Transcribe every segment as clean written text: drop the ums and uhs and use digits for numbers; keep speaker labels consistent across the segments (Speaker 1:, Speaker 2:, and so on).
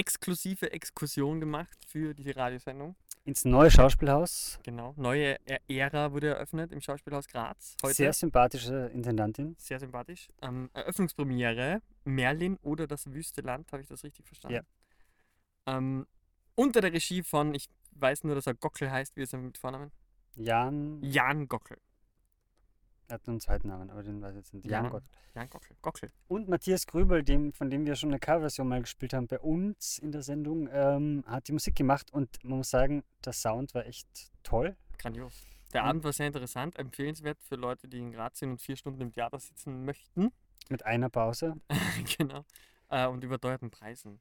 Speaker 1: exklusive Exkursion gemacht für diese Radiosendung.
Speaker 2: Ins neue Schauspielhaus.
Speaker 1: Genau, neue Ära wurde eröffnet im Schauspielhaus Graz heute.
Speaker 2: Sehr sympathische Intendantin.
Speaker 1: Sehr sympathisch. Eröffnungspremiere, Merlin oder das Wüsteland, habe ich das richtig verstanden? Ja. Unter der Regie von, ich weiß nur, dass er Gockel heißt, wie ist er mit Vornamen? Jan Gockel.
Speaker 2: Er hat nur einen zweiten Namen, aber den weiß ich jetzt nicht. Jan
Speaker 1: Gockel.
Speaker 2: Und Matthias Grübel, von dem wir schon eine Coverversion mal gespielt haben bei uns in der Sendung, hat die Musik gemacht und man muss sagen, der Sound war echt toll.
Speaker 1: Grandios. Der Abend war sehr interessant, empfehlenswert für Leute, die in Graz sind und 4 Stunden im Theater sitzen möchten.
Speaker 2: Mit einer Pause.
Speaker 1: Genau. Und überteuerten Preisen.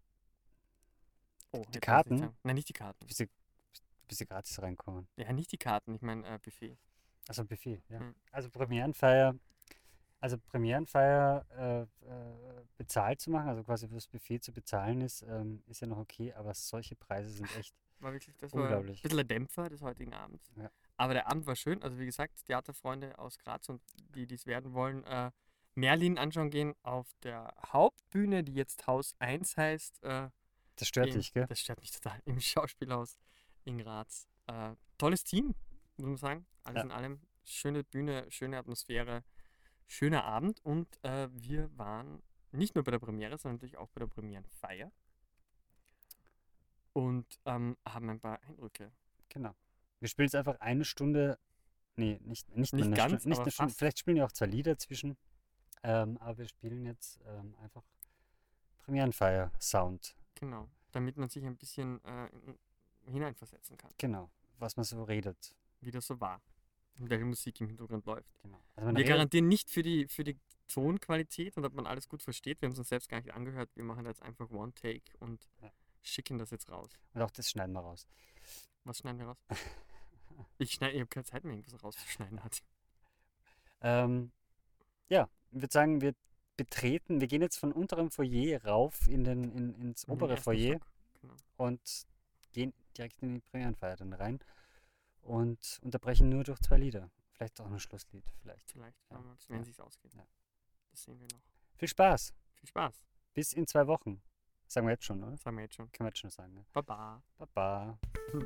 Speaker 2: Die Karten?
Speaker 1: Nein, nicht die Karten.
Speaker 2: Bis sie gratis reinkommen.
Speaker 1: Ja, nicht die Karten, ich meine Buffet.
Speaker 2: Also Buffet, ja. Also Premierenfeier bezahlt zu machen, also quasi fürs Buffet zu bezahlen ist ja noch okay, aber solche Preise sind echt
Speaker 1: das
Speaker 2: unglaublich.
Speaker 1: War ein bisschen der Dämpfer des heutigen Abends. Ja. Aber der Abend war schön, also wie gesagt, Theaterfreunde aus Graz und die es werden wollen, Merlin anschauen gehen auf der Hauptbühne, die jetzt Haus 1 heißt.
Speaker 2: Das stört dich, gell?
Speaker 1: Das stört mich total, im Schauspielhaus in Graz. Tolles Team, muss man sagen. Alles in allem. Schöne Bühne, schöne Atmosphäre, schöner Abend. Und wir waren nicht nur bei der Premiere, sondern natürlich auch bei der Premierenfeier. Und haben ein paar Eindrücke.
Speaker 2: Genau. Wir spielen jetzt einfach eine Stunde. Nee, nicht eine
Speaker 1: ganz,
Speaker 2: Stunde. Nicht eine Stunde. Vielleicht spielen wir auch 2 Lieder zwischen. Aber wir spielen jetzt einfach Premierenfeier-Sound.
Speaker 1: Genau. Damit man sich ein bisschen hineinversetzen kann.
Speaker 2: Genau. Was man so redet.
Speaker 1: Wie das so war. Und welche Musik im Hintergrund läuft.
Speaker 2: Genau. Also
Speaker 1: wir garantieren nicht für die Tonqualität und ob man alles gut versteht. Wir haben es uns selbst gar nicht angehört. Wir machen jetzt einfach One-Take und schicken das jetzt raus.
Speaker 2: Und auch das schneiden wir raus.
Speaker 1: Was schneiden wir raus? Ich habe keine Zeit mehr, irgendwas rauszuschneiden.
Speaker 2: Ja, ich würde sagen, wir gehen jetzt von unterem Foyer rauf ins obere Foyer und gehen direkt in die Premierenfeier dann rein und unterbrechen nur durch 2 Lieder. Vielleicht auch ein Schlusslied. Vielleicht
Speaker 1: wenn es sich ausgeht. Ja. Das sehen wir noch.
Speaker 2: Viel Spaß.
Speaker 1: Viel Spaß.
Speaker 2: Bis in 2 Wochen. Sagen wir jetzt schon, oder?
Speaker 1: Sagen wir jetzt schon.
Speaker 2: Können wir jetzt schon sagen. Ne?
Speaker 1: Baba.
Speaker 2: Baba.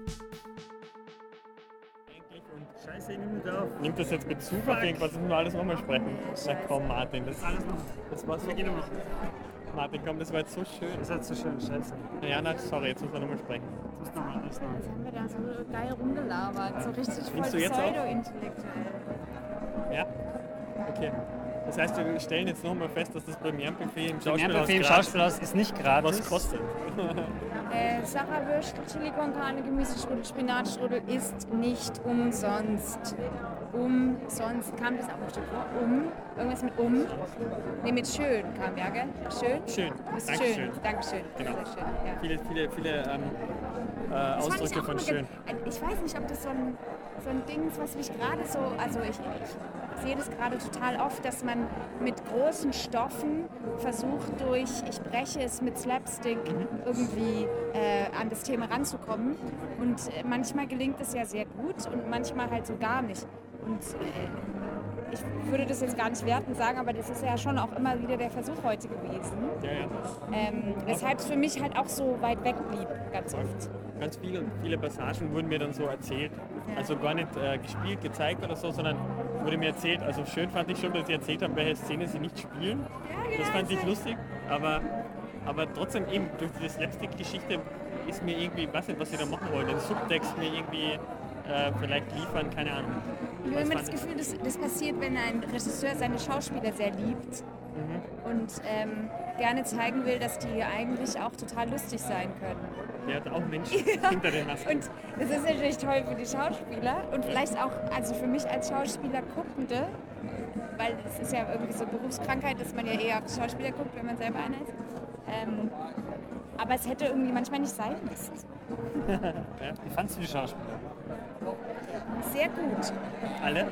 Speaker 1: Und Scheiße, ich nehme nicht auf. Nimmt das jetzt Bezug auf irgendwas? Das müssen wir alles nochmal sprechen. Na komm, Martin. Das war so. Martin, komm, das war jetzt so schön.
Speaker 2: Das war jetzt so schön, scheiße.
Speaker 1: Ja, na, sorry, jetzt müssen wir nochmal sprechen.
Speaker 3: Jetzt haben wir da so geil rumgelabert. So richtig voll
Speaker 1: pseudo-intellektuell. Ja? Okay. Das heißt, wir stellen jetzt nochmal fest, dass das Premierenbuffet im
Speaker 2: Schauspielhaus ist nicht gratis.
Speaker 1: Was kostet?
Speaker 3: Sacherwürst, Chili con Carne, Gemüsestrudel, Spinatstrudel ist nicht umsonst. Umsonst kam das auch bestimmt vor. Irgendwas mit Ne, mit schön kam, ja, gell? Schön?
Speaker 1: Schön.
Speaker 3: Dankeschön. Dankeschön.
Speaker 1: Genau.
Speaker 3: Schön, ja.
Speaker 1: Viele Ausdrücke von schön.
Speaker 3: Ich weiß nicht, ob das so ein Ding ist, was mich gerade so, also ich sehe das gerade total oft, dass man mit großen Stoffen versucht, ich breche es mit Slapstick irgendwie an das Thema ranzukommen. Und manchmal gelingt es ja sehr gut und manchmal halt so gar nicht. Und ich würde das jetzt gar nicht wertend sagen, aber das ist ja schon auch immer wieder der Versuch heute gewesen.
Speaker 1: Ja.
Speaker 3: Weshalb es für mich halt auch so weit weg blieb, ganz oft.
Speaker 1: Ganz viele Passagen wurden mir dann so erzählt. Also gar nicht gespielt, gezeigt oder so, sondern wurde mir erzählt. Also schön fand ich schon, dass sie erzählt haben, welche Szene sie nicht spielen. Ja, genau, das fand ich lustig. Aber trotzdem eben durch diese Slapstick-Geschichte ist mir irgendwie, was sie da machen wollen, den Subtext mir irgendwie vielleicht liefern, keine Ahnung.
Speaker 3: Ich habe immer das Gefühl, das passiert, wenn ein Regisseur seine Schauspieler sehr liebt und gerne zeigen will, dass die eigentlich auch total lustig sein können.
Speaker 1: Der hat auch Menschen hinter den Masken.
Speaker 3: Und das ist natürlich toll für die Schauspieler und vielleicht auch, also für mich als Schauspieler Guckende, weil es ist ja irgendwie so eine Berufskrankheit, dass man ja eher auf die Schauspieler guckt, wenn man selber einer ist. Aber es hätte irgendwie manchmal nicht sein müssen.
Speaker 2: Wie fandst du die Schauspieler?
Speaker 3: Sehr gut.
Speaker 1: Alle?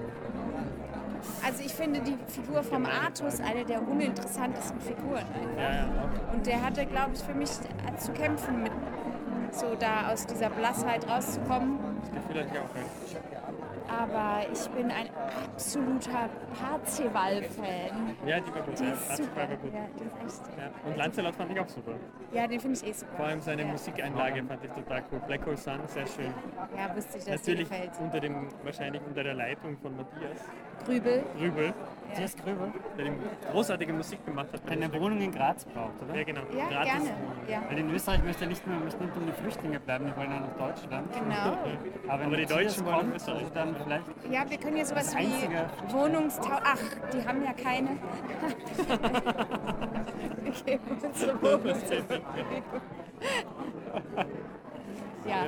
Speaker 3: Also ich finde die Figur vom Artus eine der uninteressantesten Figuren.
Speaker 1: Ja.
Speaker 3: Und der hatte, glaube ich, für mich zu kämpfen, mit so da aus dieser Blassheit rauszukommen.
Speaker 1: Das Gefühl hatte ich auch.
Speaker 3: aber ich bin ein absoluter Parzival-Fan.
Speaker 1: Ja, die war gut.
Speaker 3: Die
Speaker 1: Ja,
Speaker 3: ist
Speaker 1: Parzival
Speaker 3: super.
Speaker 1: war gut.
Speaker 3: Ja, die ist echt.
Speaker 1: Ja. Und Lancelot fand ich auch super.
Speaker 3: Ja, den finde ich eh super.
Speaker 1: Vor allem seine
Speaker 3: ja.
Speaker 1: Musikeinlage fand ich total cool. Black Hole Sun, sehr schön.
Speaker 3: Ja, wusste ich, dass dir
Speaker 1: Natürlich
Speaker 3: gefällt.
Speaker 1: wahrscheinlich unter der Leitung von Matthias
Speaker 3: Grübel.
Speaker 1: Grübel,
Speaker 2: Matthias Gröbel,
Speaker 1: der großartige Musik gemacht hat.
Speaker 2: der eine Wohnung in Graz braucht, oder?
Speaker 1: Ja, genau.
Speaker 3: Ja,
Speaker 1: Gratis.
Speaker 3: gerne. Ja.
Speaker 2: Weil in Österreich möchte er nicht nur um die Flüchtlinge bleiben, die wollen ja nach Deutschland.
Speaker 3: Genau.
Speaker 2: Aber
Speaker 1: die
Speaker 2: Matthias
Speaker 1: Deutschen wollen
Speaker 2: kommt,
Speaker 1: Österreich.
Speaker 2: also dann vielleicht
Speaker 3: Ja, wir können ja sowas
Speaker 2: Das
Speaker 3: wie
Speaker 2: einzige-
Speaker 3: Wohnungstausch. Ach, die haben ja keine. Okay, unsere Wohnungstausch. Ja.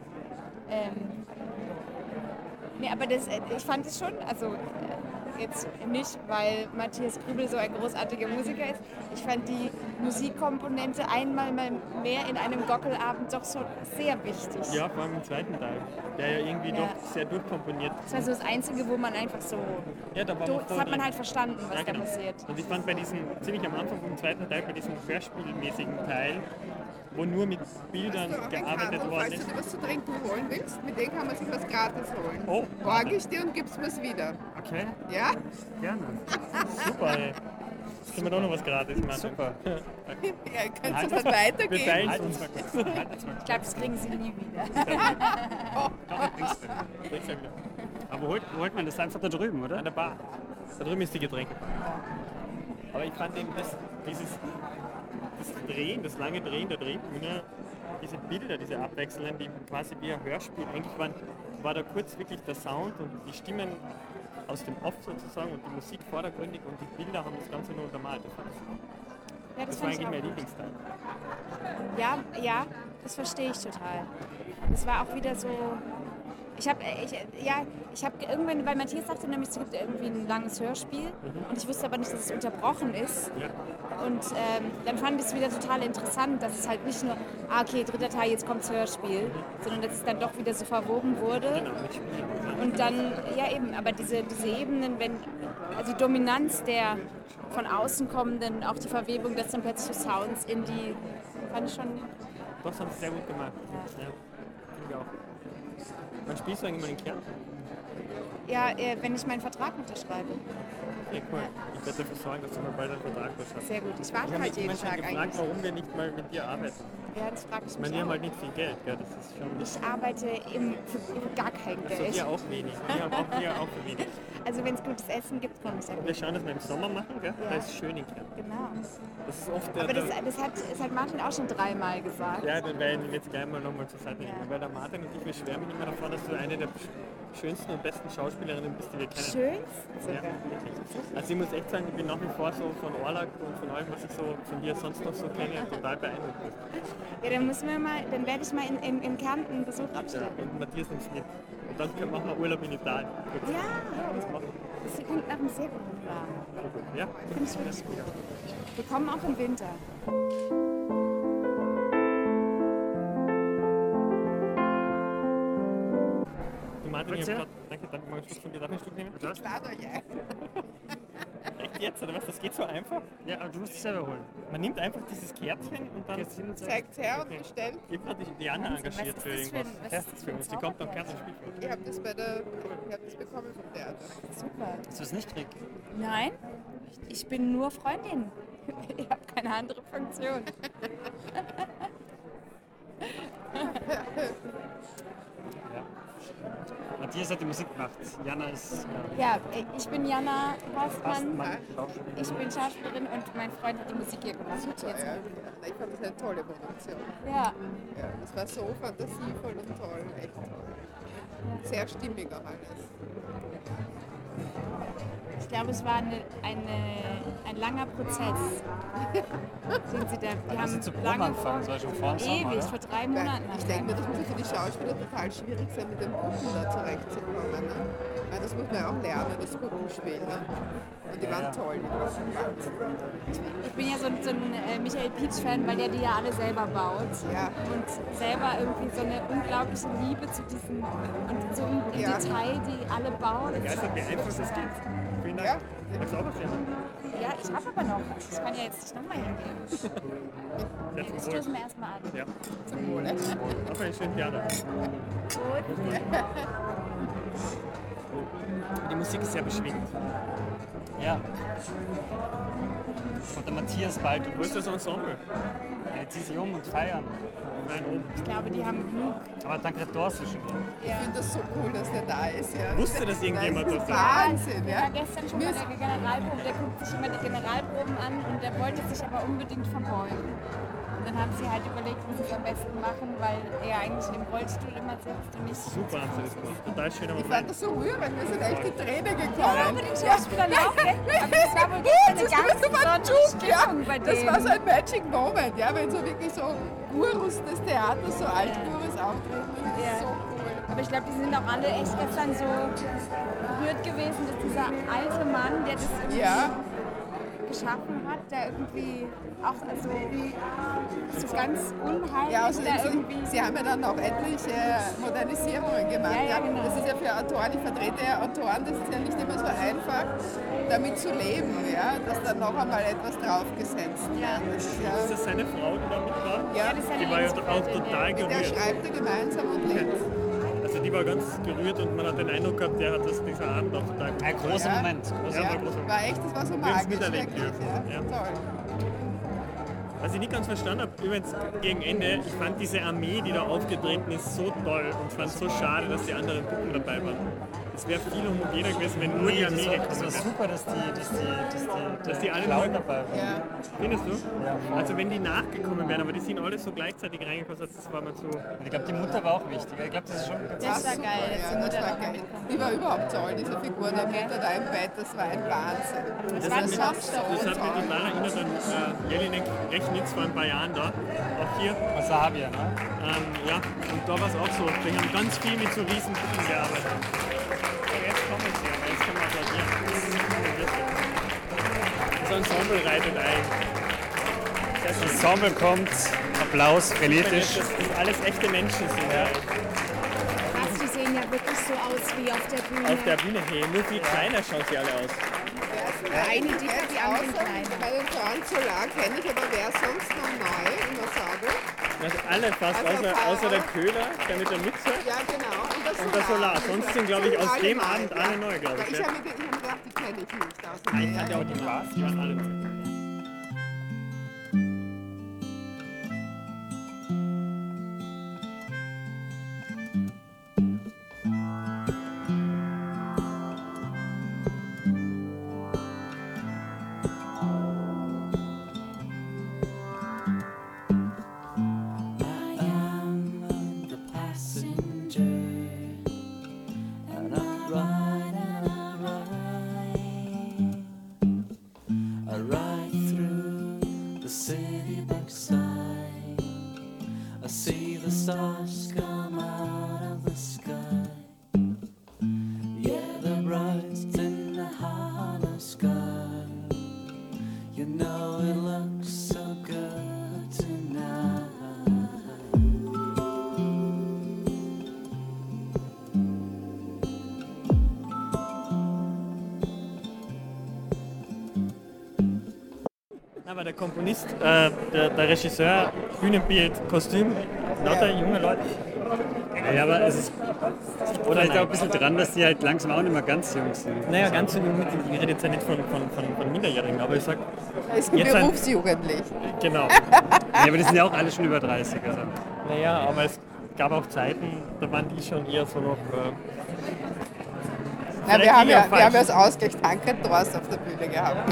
Speaker 3: Nee, aber ich fand es schon, also jetzt nicht, weil Matthias Grübel so ein großartiger Musiker ist. Ich fand die Musikkomponente einmal mal mehr in einem Gockelabend doch so sehr wichtig.
Speaker 1: Ja, vor allem im zweiten Teil, der ja irgendwie
Speaker 3: Ja.
Speaker 1: doch sehr durchkomponiert.
Speaker 3: Das war so das Einzige, wo man einfach so.
Speaker 1: Ja, da war man
Speaker 3: Das
Speaker 1: voll
Speaker 3: hat man
Speaker 1: drin.
Speaker 3: halt verstanden, was
Speaker 1: Ja,
Speaker 3: da
Speaker 1: genau.
Speaker 3: passiert.
Speaker 1: Und ich fand bei diesem, ziemlich am Anfang vom zweiten Teil, bei diesem hörspielmäßigen Teil, wo nur mit Bildern gearbeitet worden
Speaker 4: Falls du
Speaker 1: ist.
Speaker 4: dir was zu trinken holen willst, mit dem kann man sich was gratis holen.
Speaker 1: Oh,
Speaker 4: Borg ich dir und gibst mir's wieder.
Speaker 2: okay,
Speaker 4: Ja?
Speaker 2: gerne.
Speaker 1: Super, ey. Jetzt können wir doch noch was gratis machen.
Speaker 2: Super.
Speaker 4: Ja, kannst du
Speaker 2: Halt
Speaker 4: dann weitergeben.
Speaker 1: Wir teilen
Speaker 2: Halt
Speaker 1: uns.
Speaker 2: uns mal kurz. Halt uns mal
Speaker 3: Ich glaube, das kriegen sie nie wieder.
Speaker 2: kurz. Aber holt man das einfach da drüben, oder?
Speaker 1: An der Bar. Da drüben ist die Getränke. Aber ich fand eben das Drehen, das lange Drehen der Drehbühne, diese Bilder, diese abwechselnden, die quasi wie ein Hörspiel, eigentlich war da kurz wirklich der Sound und die Stimmen aus dem Off sozusagen und die Musik vordergründig und die Bilder haben das Ganze nur untermalt. Das fand ich,
Speaker 3: Ja,
Speaker 1: das war
Speaker 3: fand ich
Speaker 1: eigentlich
Speaker 3: auch
Speaker 1: mein
Speaker 3: gut.
Speaker 1: Lieblingsteil.
Speaker 3: Ja, das verstehe ich total. Das war auch wieder so. Ich habe irgendwann, weil Matthias sagte nämlich, es gibt irgendwie ein langes Hörspiel und ich wusste aber nicht, dass es unterbrochen ist.
Speaker 1: Ja.
Speaker 3: Und dann fand ich es wieder total interessant, dass es halt nicht nur, okay, dritter Teil, jetzt kommt's Hörspiel, sondern dass es dann doch wieder so verwoben wurde.
Speaker 1: Genau, mit Spielen.
Speaker 3: Und dann, ja eben, aber diese Ebenen, also die Dominanz der von außen kommenden, auch die Verwebung des dann plötzlich Sounds in die, fand ich schon,
Speaker 1: Das haben sie sehr gut gemacht. Ja. Finde ich auch. Wann spielst du eigentlich mal in Kärnten?
Speaker 3: ja, wenn ich meinen Vertrag unterschreibe.
Speaker 1: Ja, cool. Ich werde dafür sorgen, dass du mal bald einen Vertrag hast.
Speaker 3: Sehr gut, ich
Speaker 1: Ich
Speaker 3: warte
Speaker 1: habe
Speaker 3: halt
Speaker 1: mich
Speaker 3: jeden
Speaker 1: immer schon
Speaker 3: Tag
Speaker 1: gefragt,
Speaker 3: eigentlich.
Speaker 1: warum wir nicht mal mit dir arbeiten.
Speaker 3: Ja, das frage ich
Speaker 1: Ich
Speaker 3: mich
Speaker 1: meine, wir haben
Speaker 3: auch.
Speaker 1: halt nicht viel Geld, gell? Das ist schon...
Speaker 3: Ich arbeite für gar kein
Speaker 1: Also
Speaker 3: Geld.
Speaker 1: wir auch wenig. Wir auch für wenig.
Speaker 3: Also wenn es gutes Essen gibt, komme ich sehr
Speaker 1: Wir
Speaker 3: gut.
Speaker 1: schauen, dass wir im Sommer machen, gell?
Speaker 3: Ja.
Speaker 1: Da ist es schön in Kärnten.
Speaker 3: Genau.
Speaker 1: Das ist oft
Speaker 3: Aber das hat Martin auch schon 3-mal gesagt.
Speaker 1: Ja, dann werden wir jetzt gleich mal nochmal zur Seite
Speaker 3: Ja.
Speaker 1: nehmen. Weil der Martin und ich, wir schwärmen immer davon, dass du eine der schönsten und besten Schauspielerinnen bist, die wir kennen.
Speaker 3: Schönst
Speaker 1: Ja,
Speaker 3: sogar.
Speaker 1: wirklich. Also ich muss echt sagen, ich bin nach wie vor so von Orlak und von allem, was ich so von dir sonst noch so kenne, total beeindruckt.
Speaker 3: Ja, dann werde ich mal in Kärnten einen Besuch
Speaker 1: Ja,
Speaker 3: abstellen.
Speaker 1: und Matthias nimmt's mit. Und dann machen wir Urlaub in Italien. Gut.
Speaker 3: Ja,
Speaker 1: Das machen
Speaker 3: das klingt nach einem sehr guten Plan.
Speaker 1: wir. Ja,
Speaker 3: Finde ich wirklich gut. Wir kommen auch im Winter.
Speaker 1: du Martin, ich
Speaker 2: Bitte?
Speaker 1: hab grad, danke, darf ich mal einen Schluck von dir? Darf ich einen Schluck nehmen?
Speaker 4: Ich lade euch ein.
Speaker 1: Echt jetzt, oder was? Das geht so einfach?
Speaker 2: Ja, aber du musst es selber holen.
Speaker 1: Man nimmt einfach dieses Kärtchen und dann...
Speaker 2: Jetzt hin und
Speaker 4: Zeigt's her und bestellt.
Speaker 1: Ich habe gerade die Anna
Speaker 3: Wahnsinn,
Speaker 1: engagiert
Speaker 3: was
Speaker 1: für
Speaker 3: ist das für
Speaker 1: irgendwas.
Speaker 3: ein- was ist das für ein
Speaker 1: uns. Die kommt am
Speaker 3: Zauberkärtchen?
Speaker 1: Kärnten-Spiel.
Speaker 4: Ich habe das bekommen vom Theater.
Speaker 3: Super.
Speaker 2: Hast du es nicht krieg?
Speaker 3: Nein, ich bin nur Freundin. Ich habe keine andere Funktion.
Speaker 2: Ja. Matthias hat die Musik gemacht. Jana ist
Speaker 3: Ja, ich bin Jana Hoffmann.
Speaker 2: Mann.
Speaker 3: Ich bin Schauspielerin und mein Freund hat die Musik hier gemacht.
Speaker 4: Super,
Speaker 3: Jetzt.
Speaker 4: ja. Ich fand das eine tolle Produktion.
Speaker 3: Ja,
Speaker 4: Ja, das war so fantasievoll und toll, echt toll. Sehr stimmig auch alles.
Speaker 3: ich glaube, es war ein langer Prozess. Den sie da, die
Speaker 2: Hast du
Speaker 3: haben
Speaker 2: zu Proben
Speaker 3: lange
Speaker 2: anfangen? Soll schon vor dem Sommer,
Speaker 3: ewig,
Speaker 2: oder?
Speaker 3: vor 3
Speaker 4: Weil
Speaker 3: Monaten.
Speaker 4: ich denke mir, das muss ja für die Schauspieler total schwierig sein, mit dem Puppen da zurechtzukommen. Ne? Weil das muss man ja auch lernen, das Puppenspiel. Ne? Und die waren toll, die Puppen. Wahnsinn.
Speaker 3: Ich bin ja so ein Michael Pietsch-Fan, weil der die ja alle selber baut.
Speaker 4: Ja.
Speaker 3: Und selber irgendwie so eine unglaubliche Liebe zu diesen und so im
Speaker 4: Ja.
Speaker 3: Detail, die alle bauen.
Speaker 1: Begeistert, wie einfach das geht. Vielen Dank.
Speaker 4: Ja.
Speaker 1: Magst du auch was nehmen?
Speaker 3: Ja, ich habe aber noch. Ich kann ja jetzt nicht nochmal hingehen.
Speaker 1: Sehr
Speaker 3: Jetzt
Speaker 1: zum Wohl.
Speaker 3: stoßen wir erstmal an.
Speaker 1: Ja,
Speaker 4: Zum Wohle.
Speaker 1: auf einen schönen Theater.
Speaker 3: Gut.
Speaker 1: Die Musik ist sehr beschwingt.
Speaker 2: Ja. Und der Matthias bald.
Speaker 1: Wo ist das Ensemble?
Speaker 2: Jetzt ziehen sie um und feiern.
Speaker 1: Nein, oben.
Speaker 3: Ich glaube, die haben genug.
Speaker 2: Aber dank der Dorse schon.
Speaker 4: Ich finde das so cool, dass der da ist. Ja.
Speaker 1: Wusste das irgendjemand,
Speaker 4: Das
Speaker 1: dass
Speaker 4: ist
Speaker 1: der-
Speaker 4: Wahnsinn,
Speaker 3: Der
Speaker 4: ja.
Speaker 3: war gestern schon bei der Generalprobe, der guckt sich immer die Generalproben an und der wollte sich aber unbedingt verbeugen. Und dann haben sie halt überlegt, wie sie es am besten machen, weil er eigentlich im Rollstuhl immer sitzt und nicht
Speaker 1: Super haben sie das gemacht. Total schön, aber
Speaker 4: Ich fand das so rührend, mir sind echt die Tränen
Speaker 3: Ja,
Speaker 4: gekommen.
Speaker 3: aber den Schauspielern auch, gell? Aber das war wohl gestern eine ganz besondere Stimmung bei
Speaker 4: Das
Speaker 3: denen.
Speaker 4: war so ein Magic Moment, ja, wenn so wirklich so Gurus des Theaters, so Altgurus auftreten. Das ist
Speaker 3: Ja.
Speaker 4: so cool.
Speaker 3: Aber ich glaube, die sind auch alle echt gestern so berührt gewesen, dass dieser alte Mann, der das irgendwie
Speaker 4: Ja,
Speaker 3: geschaffen hat, der irgendwie auch so ganz unheimlich,
Speaker 4: ja, außerdem,
Speaker 3: der irgendwie...
Speaker 4: sie haben ja dann auch etliche Modernisierungen gemacht.
Speaker 3: Ja, ja, genau.
Speaker 4: Das ist ja für Autoren, ich vertrete ja Autoren, das ist ja nicht immer so einfach, damit zu leben, ja, dass dann noch einmal etwas draufgesetzt wird.
Speaker 3: Ja.
Speaker 4: Das ist
Speaker 1: ist
Speaker 4: ja,
Speaker 1: das seine Frau, die da mit war?
Speaker 4: ja,
Speaker 3: das ist eine
Speaker 1: Die war ja auch
Speaker 3: Lebensgefährtin,
Speaker 1: total
Speaker 4: mit der
Speaker 1: gerührt.
Speaker 4: schreibt er gemeinsam und lebt.
Speaker 1: Also die war ganz gerührt und man hat den Eindruck gehabt, der hat das dieser Abend auch total
Speaker 2: Ein großer
Speaker 4: Ja.
Speaker 2: Moment. Großer
Speaker 1: Ja,
Speaker 4: Ja,
Speaker 1: war groß.
Speaker 4: war echt, das war so
Speaker 1: Wir haben's
Speaker 4: magisch,
Speaker 1: miterlebt
Speaker 4: wirklich.
Speaker 1: dürfen.
Speaker 4: Ja.
Speaker 1: Ja.
Speaker 4: Toll.
Speaker 1: Was ich nicht ganz verstanden habe, übrigens gegen Ende, ich fand diese Armee, die da aufgetreten ist, so toll und fand es so schade, dass die anderen Puppen dabei waren. Es wäre viel homogener gewesen, wenn nur die
Speaker 2: Nee,
Speaker 1: Armee
Speaker 2: das war
Speaker 1: gekommen wäre.
Speaker 2: super, dass die
Speaker 1: alle
Speaker 2: Clown
Speaker 1: neu-
Speaker 2: dabei waren.
Speaker 4: Ja.
Speaker 1: Findest du?
Speaker 2: Ja.
Speaker 1: Also wenn die nachgekommen wären, aber die sind alle so gleichzeitig reingekommen, das war mir zu...
Speaker 2: Ich glaube, die Mutter war auch wichtig. Ich glaube, das ist schon ganz
Speaker 3: Das war
Speaker 4: super,
Speaker 3: geil, dass die
Speaker 4: ja, das
Speaker 3: Mutter
Speaker 4: war
Speaker 3: noch
Speaker 4: geil.
Speaker 3: mitkommt.
Speaker 4: Die war überhaupt toll, diese Figur der Mutter da im Bett, das war ein Wahnsinn.
Speaker 3: Das
Speaker 1: hat
Speaker 3: war ein
Speaker 1: mich-
Speaker 3: Schockstoff.
Speaker 1: Das hat mich total erinnert an Jelinek Rechnitz vor ein paar Jahren da, auch hier.
Speaker 2: Wasabi, ne?
Speaker 1: Ja, und da war es auch so. Wir haben ganz viel mit so riesen Puppen gearbeitet. Aber jetzt kommen sie, aber jetzt können wir applaudieren. Das Ensemble reitet ein.
Speaker 2: Das Ensemble kommt, Applaus, frenetisch.
Speaker 1: Das alles echte Menschen sind. Ja.
Speaker 3: Krass, die sehen ja wirklich so aus wie auf der Bühne.
Speaker 1: Auf der Bühne, hey, nur viel kleiner schauen sie alle aus.
Speaker 3: eine dicker, die anderen
Speaker 4: Außer
Speaker 3: kleiner.
Speaker 4: bei den Frauen Solar kenne ich, aber wer sonst noch neu im Ensemble?
Speaker 1: Also alle fast,
Speaker 4: Also
Speaker 1: außer der Köhler, der mit der Mütze.
Speaker 4: Ja, genau.
Speaker 1: Und der Solar. Sonst sind, glaube ich, aus
Speaker 4: alle
Speaker 1: dem
Speaker 4: neu,
Speaker 1: Abend alle neu, glaube
Speaker 4: Aber
Speaker 1: ich.
Speaker 4: ich
Speaker 1: Ja.
Speaker 4: habe mir gedacht, die kenne ich nicht.
Speaker 1: Ich kannte auch die Glas, die waren alle.
Speaker 5: I am the passenger, and I ride and I ride through the city backside. I see the stars come out of the sky. Yeah, they're bright in the hollow sky. You know it looks so good tonight.
Speaker 1: Aber der Komponist, der Regisseur, Bühnenbild, Kostüm, lauter junge Leute.
Speaker 2: Ja, aber es ist
Speaker 1: Oder
Speaker 2: vielleicht auch
Speaker 1: nein?
Speaker 2: ein bisschen dran, dass die halt langsam auch nicht mehr ganz jung sind.
Speaker 1: Naja, ganz so jung, ich rede jetzt ja nicht von Minderjährigen, aber ich sag,
Speaker 4: Es ist
Speaker 1: Jetzt ein-
Speaker 4: berufsjugendlich.
Speaker 1: genau.
Speaker 2: Ja, aber die sind ja auch alle schon über 30. Also.
Speaker 1: Naja, aber es gab auch Zeiten, da waren die schon eher so noch...
Speaker 4: Na,
Speaker 1: Vielleicht
Speaker 4: wir haben
Speaker 1: liege ich
Speaker 4: ja,
Speaker 1: auch
Speaker 4: wir haben ja
Speaker 1: falsch.
Speaker 4: als Ausgleich Tankred Dorst auf der Bühne gehabt.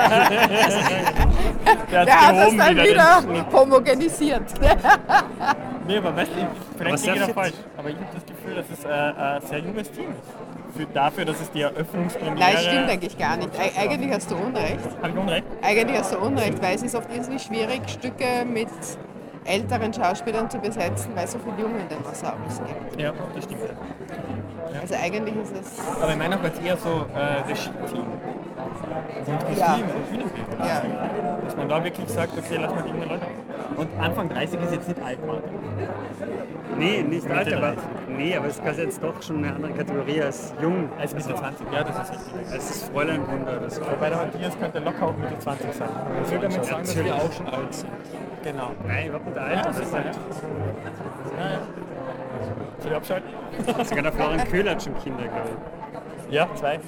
Speaker 1: Der
Speaker 4: Der hat das
Speaker 1: gehoben
Speaker 4: dann
Speaker 1: den
Speaker 4: wieder
Speaker 1: Schnitt.
Speaker 4: homogenisiert.
Speaker 1: Nee, aber weißt du, vielleicht
Speaker 2: sehr
Speaker 1: liege ich da
Speaker 2: fit.
Speaker 1: falsch. Aber ich habe das Gefühl, dass es ein sehr junges Team ist. Dafür, dass es die Eröffnungspremiere...
Speaker 4: Nein, stimmt eigentlich gar nicht. Eigentlich hast du Unrecht.
Speaker 1: Habe ich Unrecht?
Speaker 4: Eigentlich hast du Unrecht, weil es ist oft irrsinnig schwierig, Stücke mit älteren Schauspielern zu besetzen, weil es so viele Junge in den Ensembles gibt.
Speaker 1: Ja, das stimmt.
Speaker 4: Also eigentlich ist es...
Speaker 1: Aber ich meine auch jetzt eher so Regie-Team. Und Kostüm
Speaker 4: Ja.
Speaker 1: und Bühnenbild.
Speaker 4: Ja.
Speaker 1: Dass man da wirklich sagt, okay, lass mal die jungen Leute. Und Anfang 30 ist jetzt nicht alt, Mann.
Speaker 2: Nee, nicht alt,
Speaker 1: Mitte
Speaker 2: aber,
Speaker 1: 30.
Speaker 2: nee, aber es ist quasi jetzt doch schon eine andere Kategorie als jung.
Speaker 1: Also Mitte 20, ja, das ist richtig.
Speaker 2: Es ist Fräuleinwunder oder so.
Speaker 1: Wobei der Matthias könnte locker auch Mitte 20 sein. Ich will damit sagen, dass wir auch schon alt sind. Genau.
Speaker 2: Nein, überhaupt nicht alt.
Speaker 1: Ja,
Speaker 2: Das
Speaker 1: das
Speaker 2: ist
Speaker 1: ist
Speaker 2: halt,
Speaker 1: alt. Ja, ja. Soll ich abschalten?
Speaker 2: sogar der Florian Köhler hat schon Kinder, glaube ich.
Speaker 1: Ja, 2.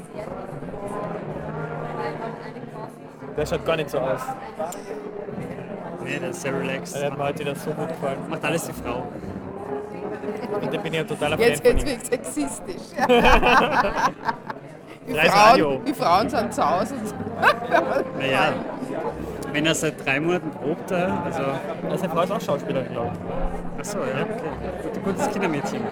Speaker 1: Der schaut gar nicht so aus.
Speaker 2: Nee, der ist sehr relaxed.
Speaker 1: Der hat mir heute das so gut gefallen.
Speaker 2: Macht alles die Frau.
Speaker 1: Und da bin ich ein totaler
Speaker 4: Jetzt
Speaker 1: Fan von
Speaker 4: wird es
Speaker 1: ihm.
Speaker 4: wirklich sexistisch.
Speaker 1: Freies Radio.
Speaker 4: Die Frauen sind zu Hause.
Speaker 2: Naja, wenn er seit 3 Monaten probt, also.
Speaker 1: Seine Frau ist auch Schauspielerin, glaube ich.
Speaker 2: Achso, ja, okay. Gutes Kindermädchen.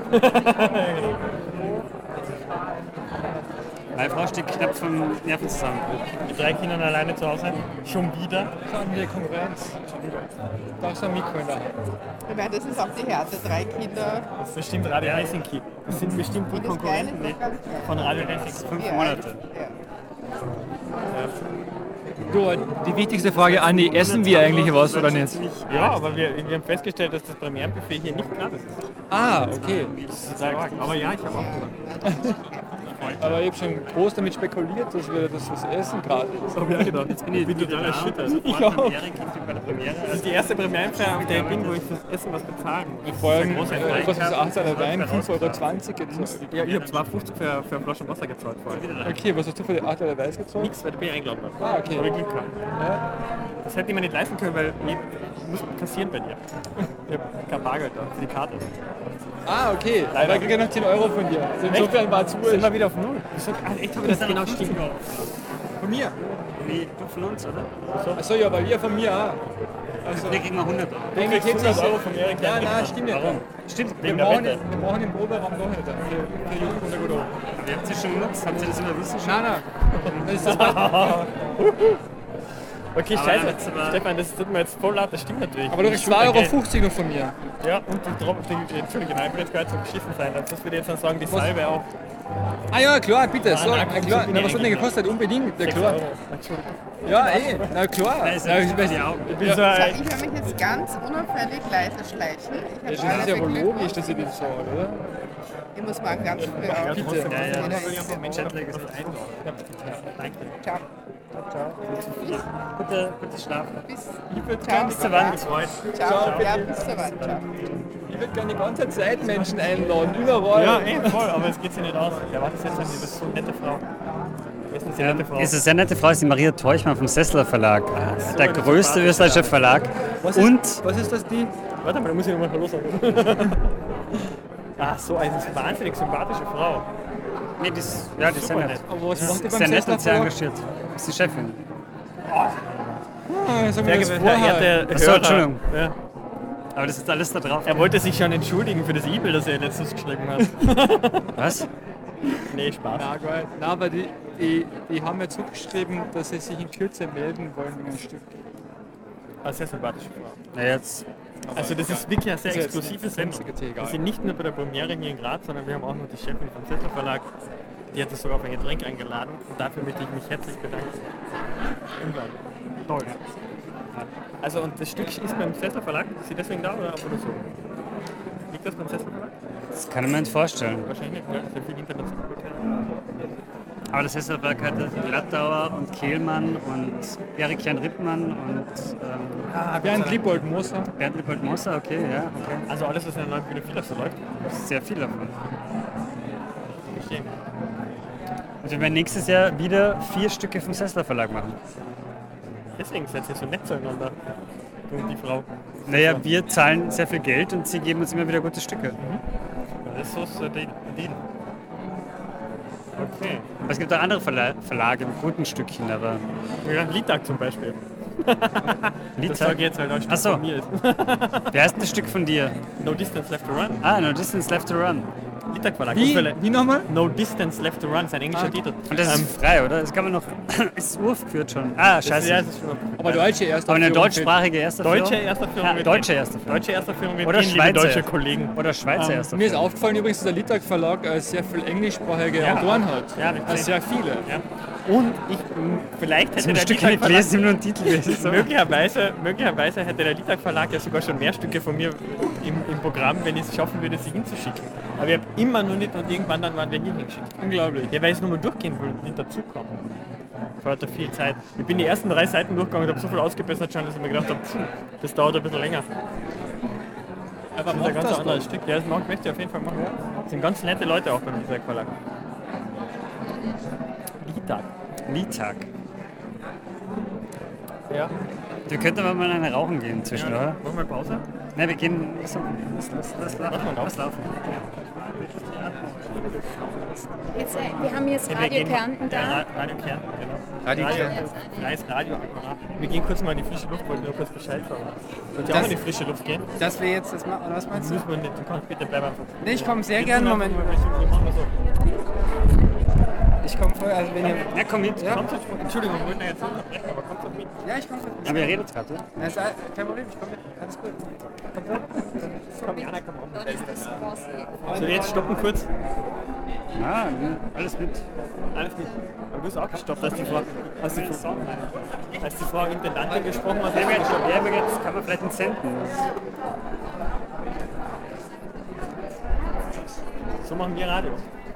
Speaker 2: Meine Frau steht knapp vom Nervenzusammenbruch.
Speaker 1: Mit 3 Kindern alleine zu Hause. Schon wieder.
Speaker 6: Schauen wir Konkurrenz. Da ist ein Mikro in der Hand.
Speaker 4: Ich meine, das ist auch die Härte. 3 Kinder.
Speaker 1: Das ist bestimmt Radio Helsinki. Das sind bestimmt die
Speaker 4: Und das Kleine
Speaker 1: Konkurrenten
Speaker 4: ist noch ganz klein.
Speaker 1: von Radio Helsinki.
Speaker 2: 5
Speaker 4: Ja,
Speaker 2: Monate.
Speaker 4: Ja.
Speaker 6: Du, die wichtigste Frage, Andi, essen wir eigentlich was oder nicht?
Speaker 1: Ja, aber wir haben festgestellt, dass das Premierenbuffet hier nicht gratis ist.
Speaker 6: Ah, okay.
Speaker 1: Aber ja, ich habe auch gemacht.
Speaker 6: Aber ich habe schon groß damit spekuliert, dass wir das Essen gerade ist.
Speaker 1: Hab ich auch gedacht.
Speaker 2: Jetzt bin ich
Speaker 1: total erschüttert.
Speaker 2: Ich
Speaker 6: auch.
Speaker 2: Premiere kriegt ihr bei der Premiere.
Speaker 1: Das ist die erste Premierenfeier, auf der ich bin, wo ich fürs Essen was bezahlen muss.
Speaker 6: Vor allem,
Speaker 1: Das ist ein
Speaker 6: was
Speaker 1: großer
Speaker 6: ist 18er Wein? 5,20 Euro gezahlt.
Speaker 1: Ja, ich habe 2,50 für eine Flasche Wasser gezahlt vorher.
Speaker 6: Okay, was hast du für die 8er Weiß gezahlt?
Speaker 1: Nichts, weil du mich eingeladen hast.
Speaker 6: Ah, okay.
Speaker 1: Hab ich Glück gehabt.
Speaker 6: Ja.
Speaker 1: Das hätte ich mir nicht leisten können, weil ich muss kassieren bei dir. Ich habe kein Bargeld da für die Karte.
Speaker 6: Ah, okay. Aber ich kriege ja noch 10 Euro von dir. Also insofern war es
Speaker 1: Sind
Speaker 6: wurscht.
Speaker 1: wir wieder auf Null? Wieso? Echt, habe ich das genau stimmt.
Speaker 6: Von mir?
Speaker 2: Nee, du von uns, oder?
Speaker 6: Achso, ja, weil ihr von mir auch. Also,
Speaker 2: Wir kriegen mal 100 Euro.
Speaker 1: Du kriegst 100 Euro von Erik.
Speaker 6: ja, nein, stimmt nicht.
Speaker 2: Warum? Stimmt,
Speaker 6: Wir machen im Proberaum noch nicht. Für Jugend und gut.
Speaker 2: Ihr habt sie schon genutzt, habt ihr das immer wissen schon?
Speaker 6: Nein, nein. Das ist das
Speaker 1: Okay,
Speaker 2: Aber
Speaker 1: scheiße.
Speaker 2: damit sind wir-
Speaker 1: Stefan, das tut mir jetzt voll laut, das stimmt natürlich.
Speaker 6: aber du kriegst 2,50 Euro noch von mir.
Speaker 1: Ja, und Entschuldigung, nein, ich will jetzt gar nicht so beschissen sein. Das würde ich jetzt dann sagen, die Salbe auch.
Speaker 6: Ah ja, klar, bitte. So,
Speaker 1: nein,
Speaker 6: na, klar.
Speaker 1: so bin
Speaker 6: Na,
Speaker 1: ich
Speaker 6: was hat denn
Speaker 1: eigentlich
Speaker 6: gekostet? Unbedingt, ja
Speaker 1: 6
Speaker 6: klar.
Speaker 1: Euro. Entschuldigung.
Speaker 6: Ja, na klar.
Speaker 2: Da ist
Speaker 6: Ja,
Speaker 2: ja
Speaker 6: ich weiß
Speaker 2: die
Speaker 6: nicht.
Speaker 2: Augen.
Speaker 1: Ich bin
Speaker 6: Ja.
Speaker 1: so
Speaker 4: So,
Speaker 1: ein...
Speaker 4: ich werde mich jetzt ganz unauffällig leise schleichen.
Speaker 6: Ja,
Speaker 4: Ich
Speaker 6: das
Speaker 4: habe
Speaker 6: ist ja wohl
Speaker 4: alle
Speaker 6: logisch, dass ich das sage, oder?
Speaker 4: Ich muss morgen ganz früh
Speaker 1: Ja,
Speaker 4: auf.
Speaker 1: trotzdem.
Speaker 2: Ja, ja.
Speaker 1: Das würde ich einfach Menschen
Speaker 2: Chatlag ist nicht einfach.
Speaker 1: Danke.
Speaker 4: Ciao.
Speaker 2: Gutes Schlafen.
Speaker 4: Bis,
Speaker 1: Ich würde
Speaker 4: Ciao.
Speaker 1: gerne zur Wand gefreut.
Speaker 4: ciao. Ja, bis zur Wand. Ciao.
Speaker 6: Ich würde gerne die ganze Zeit Menschen einladen, überall.
Speaker 1: Ja, voll, aber es geht sich nicht aus. Ja, warte, jetzt du bist so eine nette Frau. Du bist eine sehr nette Frau.
Speaker 2: Ist eine sehr nette Frau, ist die Maria Teuchmann vom Sessler Verlag.
Speaker 1: so
Speaker 2: Der
Speaker 1: eine
Speaker 2: größte
Speaker 1: sympathische
Speaker 2: österreichische Verlag.
Speaker 6: Was
Speaker 2: Und
Speaker 6: ist das, die?
Speaker 1: Warte mal, da muss ich nochmal Hallo sagen. Ah, so eine wahnsinnig sympathische Frau.
Speaker 2: nee, die ist, ja, die ist sehr
Speaker 1: Super
Speaker 2: nett.
Speaker 1: nett.
Speaker 6: Aber was macht die
Speaker 2: Sehr
Speaker 6: beim
Speaker 2: nett und sehr
Speaker 6: Sessler?
Speaker 2: engagiert. Ist die Chefin.
Speaker 6: Ah, sag mir
Speaker 1: Sehr
Speaker 6: das
Speaker 1: geehrter
Speaker 6: vorher.
Speaker 1: Hörer.
Speaker 2: Achso, Entschuldigung.
Speaker 1: Ja.
Speaker 2: Aber das ist alles da drauf.
Speaker 1: Er wollte sich schon entschuldigen für das E-Mail, das er letztens geschrieben hat.
Speaker 2: Was?
Speaker 1: Nee, Spaß.
Speaker 6: Na, geil. Na, aber die haben ja zurückgeschrieben, dass sie sich in Kürze melden wollen wegen ein Stück.
Speaker 1: Eine sehr sympathische Frau.
Speaker 2: Na jetzt.
Speaker 1: Also das ist wirklich eine sehr
Speaker 6: Ist jetzt
Speaker 1: exklusive
Speaker 6: nicht
Speaker 1: Sendung.
Speaker 6: ganz egal.
Speaker 1: Wir sind nicht nur bei der Premiere hier in Graz, sondern wir haben auch noch die Chefin vom Sessler Verlag. Die hat uns sogar auf ein Getränk eingeladen und dafür möchte ich mich herzlich bedanken. Unglaublich. Toll. Also und das Stück ist beim Sessler Verlag, ist sie deswegen da oder so? Liegt das beim Sessler Verlag?
Speaker 2: Das kann ich mir nicht vorstellen.
Speaker 1: Wahrscheinlich, ja, sehr viel international.
Speaker 2: Aber das Sessler Verlag hat Glattauer und Kehlmann und Erik-Jan Rippmann und
Speaker 6: Bernd Liebold Moser.
Speaker 2: Bernd Liebold Moser, okay, ja, okay.
Speaker 1: Also alles, was in der neuen Bielefeld so läuft.
Speaker 2: Sehr viel davon.
Speaker 1: Verstehe.
Speaker 2: Und wir werden nächstes Jahr wieder 4 Stücke vom Sessler Verlag machen.
Speaker 1: Deswegen seid ihr so nett zueinander, du und die Frau.
Speaker 2: Naja, wir zahlen sehr viel Geld und sie geben uns immer wieder gute Stücke.
Speaker 1: Das ist so der Deal. Okay.
Speaker 2: Aber es gibt auch andere Verlage mit guten Stückchen, aber
Speaker 1: Ja, Liedtag zum Beispiel. Das
Speaker 2: Liedtag.
Speaker 1: sage ich jetzt, weil ein Stück
Speaker 2: Ach so.
Speaker 1: von mir ist.
Speaker 2: Wer heißt denn das Stück von dir?
Speaker 1: No Distance Left to Run.
Speaker 2: Ah, No Distance Left to Run.
Speaker 1: Liedtag Verlag.
Speaker 6: Wie nochmal?
Speaker 1: No Distance Left to Run, sein englischer Titel.
Speaker 2: Und das ist frei, oder? Das kann man noch. Ist urgeführt schon. Ah, scheiße.
Speaker 1: Ja, das ist schon
Speaker 6: Aber deutsche erste
Speaker 2: Aber eine
Speaker 6: Aufführung
Speaker 2: deutschsprachige erste
Speaker 1: deutsche
Speaker 2: Führung?
Speaker 1: Erstaufführung.
Speaker 2: Ja,
Speaker 1: wird
Speaker 2: deutsche
Speaker 1: gehen.
Speaker 2: erste Führung.
Speaker 1: Deutsche Erstaufführung wird
Speaker 2: Oder
Speaker 1: gehen, liebe
Speaker 2: Schweizer.
Speaker 1: deutsche Kollegen.
Speaker 2: Oder Schweizer erste
Speaker 6: Mir ist
Speaker 2: Führung.
Speaker 6: aufgefallen übrigens, dass der Littag Verlag sehr viel englischsprachige
Speaker 1: Ja.
Speaker 6: Autoren hat.
Speaker 1: Ja, richtig.
Speaker 6: Also sehr viele.
Speaker 1: Ja. Und vielleicht hätte
Speaker 2: So ein
Speaker 1: der
Speaker 2: Stück
Speaker 1: Liedtag
Speaker 2: nicht
Speaker 1: Verlag,
Speaker 2: gelesen, nur ein Titel gelesen. So.
Speaker 1: möglicherweise hätte der Liedtag Verlag ja sogar schon mehr Stücke von mir im Programm, wenn ich es schaffen würde, sie hinzuschicken. Aber ich habe immer noch nicht und irgendwann dann waren wir hier hingeschickt.
Speaker 6: Unglaublich.
Speaker 1: Ja, weil ich es nur mal durchgehen will und nicht dazukommen. Fordert viel Zeit. Ich bin die ersten 3 Seiten durchgegangen und habe so viel ausgebessert schon, dass ich mir gedacht habe, das dauert ein bisschen länger.
Speaker 6: Aber
Speaker 1: Das ist ein
Speaker 6: macht
Speaker 1: ganz
Speaker 6: das
Speaker 1: anderes Stück. Ja, das möchte ich auf jeden Fall machen. Das sind ganz nette Leute auch beim Liedtag Verlag. Liedtag.
Speaker 2: Liedtag.
Speaker 1: Ja.
Speaker 2: Wir könnten aber mal eine rauchen gehen zwischen, oder?
Speaker 1: Machen wir Pause?
Speaker 2: Nein, wir gehen. Lass laufen.
Speaker 3: Jetzt, wir haben jetzt Radio Kärnten da.
Speaker 1: Radio Kärnten, genau.
Speaker 6: Radio Kärnten.
Speaker 1: Freies Radio. Wir gehen kurz mal in die frische Luft, wollten nur kurz Bescheid sagen. Wollt ihr auch in die frische Luft gehen?
Speaker 7: Dass wir jetzt das machen, oder was meinst du?
Speaker 1: Müssen wir nicht, du kannst bitte bleiben einfach.
Speaker 7: Nee, ich komme sehr gerne. Moment.
Speaker 1: Wir machen wir so.
Speaker 7: Ich komme vorher, also wenn ihr.
Speaker 2: Ja, komm mit.
Speaker 7: Ja.
Speaker 1: Kommt jetzt, Entschuldigung, wir wollten ja jetzt unterbrechen, aber kommt doch mit.
Speaker 7: Ja, ich komme.
Speaker 2: Aber ihr redet gerade, oder?
Speaker 7: Ja, ist kein Problem, ich komme mit. Alles gut.
Speaker 1: Komm, Jana, komm um. So, jetzt stoppen kurz.
Speaker 2: Ah, alles mit.
Speaker 1: Alles mit. Aber du hast auch gestoppt, als die Frau Intendantin gesprochen hat.
Speaker 2: Ja, aber jetzt kann man vielleicht einen senden.
Speaker 1: So machen wir Radio.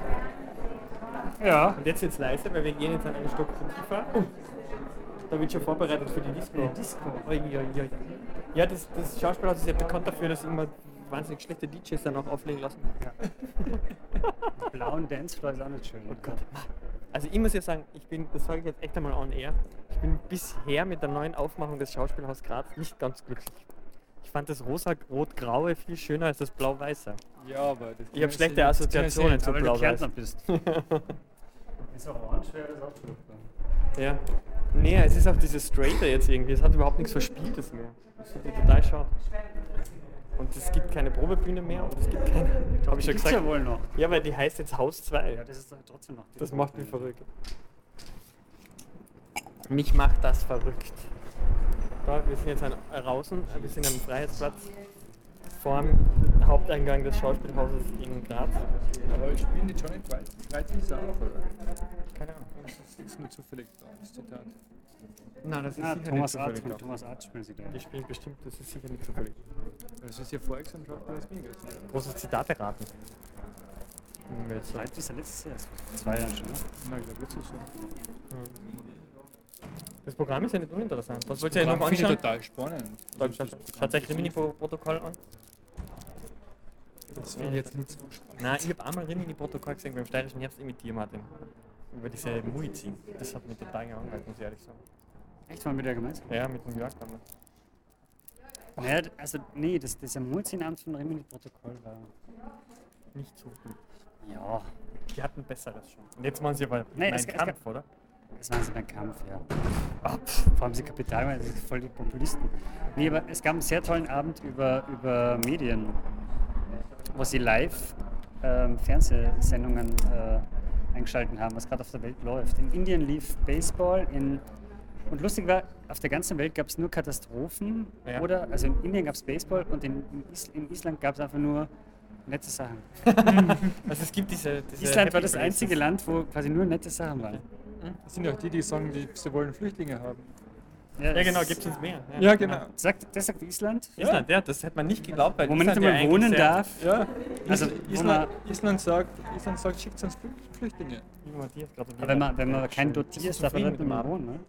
Speaker 2: Ja.
Speaker 1: Und jetzt wird's leise, weil wir gehen jetzt an einen Stock tiefer. Da wird schon vorbereitet für die Disco. Oi. Ja, das Schauspielhaus ist ja bekannt dafür, dass immer wahnsinnig schlechte DJs dann auch auflegen lassen.
Speaker 2: Ja. Blauen Dancefloor ist auch nicht schön.
Speaker 1: Oh Gott. Also ich muss ja sagen, das sage ich jetzt echt einmal on air, ich bin bisher mit der neuen Aufmachung des Schauspielhaus Graz nicht ganz glücklich. Ich fand das rosa-rot-graue viel schöner als das blau-weiße.
Speaker 6: Ja, aber das
Speaker 1: Ich habe schlechte Assoziationen zu
Speaker 2: Weil du Kärntner
Speaker 1: blau-weiß.
Speaker 2: bist. Ist auch orange, wäre das auch furchtbar.
Speaker 1: Ja. Nee, es ist auch dieses Straighter jetzt irgendwie. Es hat überhaupt nichts Verspieltes mehr. Das ist total schade. Und es gibt keine Probebühne mehr und es gibt keine. Habe ich schon
Speaker 2: Gibt's
Speaker 1: gesagt.
Speaker 2: ja wohl noch.
Speaker 1: Ja, weil die heißt jetzt Haus 2.
Speaker 2: Ja, das ist doch trotzdem noch.
Speaker 1: Das macht mich verrückt. Mich macht das verrückt. Da, wir sind jetzt draußen, wir sind am Freiheitsplatz vor dem Haupteingang des Schauspielhauses in Graz.
Speaker 6: Aber ich spiele die Johnny White Lisa auch, oder?
Speaker 1: Keine Ahnung.
Speaker 6: Das ist nur zufällig da, das Zitat.
Speaker 1: Nein, das ist
Speaker 2: Na,
Speaker 1: sicher
Speaker 2: Thomas
Speaker 1: nicht
Speaker 2: Arzt,
Speaker 1: zufällig.
Speaker 2: mit Thomas Arzt spielen sie da.
Speaker 1: Die spielen bestimmt, das ist sicher nicht zufällig.
Speaker 6: Das ist ja vorher gesagt, das ging jetzt.
Speaker 1: Großes Zitate raten.
Speaker 2: Zweit ist ja letztes Jahr, vor 2 Jahren schon. Ne?
Speaker 6: Na, ich glaube, jetzt ist so.
Speaker 1: Das Programm ist ja nicht uninteressant. Was wollt ihr noch
Speaker 6: Finde ich
Speaker 1: anschauen?
Speaker 6: total spannend.
Speaker 1: Schaut euch Rimini-Protokoll an.
Speaker 6: Das finde ich jetzt nicht so spannend.
Speaker 1: Nein, ich habe einmal Rimini-Protokoll gesehen beim Steirischen Herbst imitieren, Martin. Über diese Muizin. Das hat mich total geangelt, muss ich ehrlich sagen.
Speaker 2: Echt mal mit der gemeinsam?
Speaker 1: Ja, mit New York damals.
Speaker 2: Naja, also nee, dieser Muezzin-Abend von Rimini-Protokoll war.
Speaker 1: Nicht so gut.
Speaker 2: Ja,
Speaker 1: Die hatten besseres schon. Und jetzt machen sie aber
Speaker 2: Nee,
Speaker 1: meinen
Speaker 2: es
Speaker 1: Kampf, oder?
Speaker 2: das war so ein Kampf, ja. Vor allem sie Kapital, das ist voll die Populisten. Nee, aber es gab einen sehr tollen Abend über Medien, wo sie live Fernsehsendungen eingeschaltet haben, was gerade auf der Welt läuft. In Indien lief Baseball, und lustig war, auf der ganzen Welt gab es nur Katastrophen,
Speaker 1: Ja.
Speaker 2: oder, also in Indien gab es Baseball und in Island gab es einfach nur nette Sachen.
Speaker 1: Also es gibt diese
Speaker 2: Island war
Speaker 1: Happy
Speaker 2: das einzige
Speaker 1: Places.
Speaker 2: Land, wo quasi nur nette Sachen waren.
Speaker 6: Das sind ja auch die sagen, sie wollen Flüchtlinge haben.
Speaker 1: Ja
Speaker 2: das-
Speaker 1: genau, gibt es uns mehr.
Speaker 6: Ja, genau.
Speaker 2: Das sagt Island?
Speaker 1: Island, ja, das hätte man nicht geglaubt, weil
Speaker 2: Wo man nicht
Speaker 1: Island ja
Speaker 2: einmal wohnen
Speaker 1: eigentlich sehr-
Speaker 2: darf.
Speaker 6: Ja,
Speaker 2: Also,
Speaker 6: Island sagt, schickt uns Flüchtlinge.
Speaker 1: Wie Matthias gratuliert
Speaker 2: Aber
Speaker 1: hat.
Speaker 2: wenn man kein Dotier ist, darf man nicht
Speaker 1: zufrieden
Speaker 2: mehr
Speaker 1: mit dem
Speaker 2: wohnen, ne?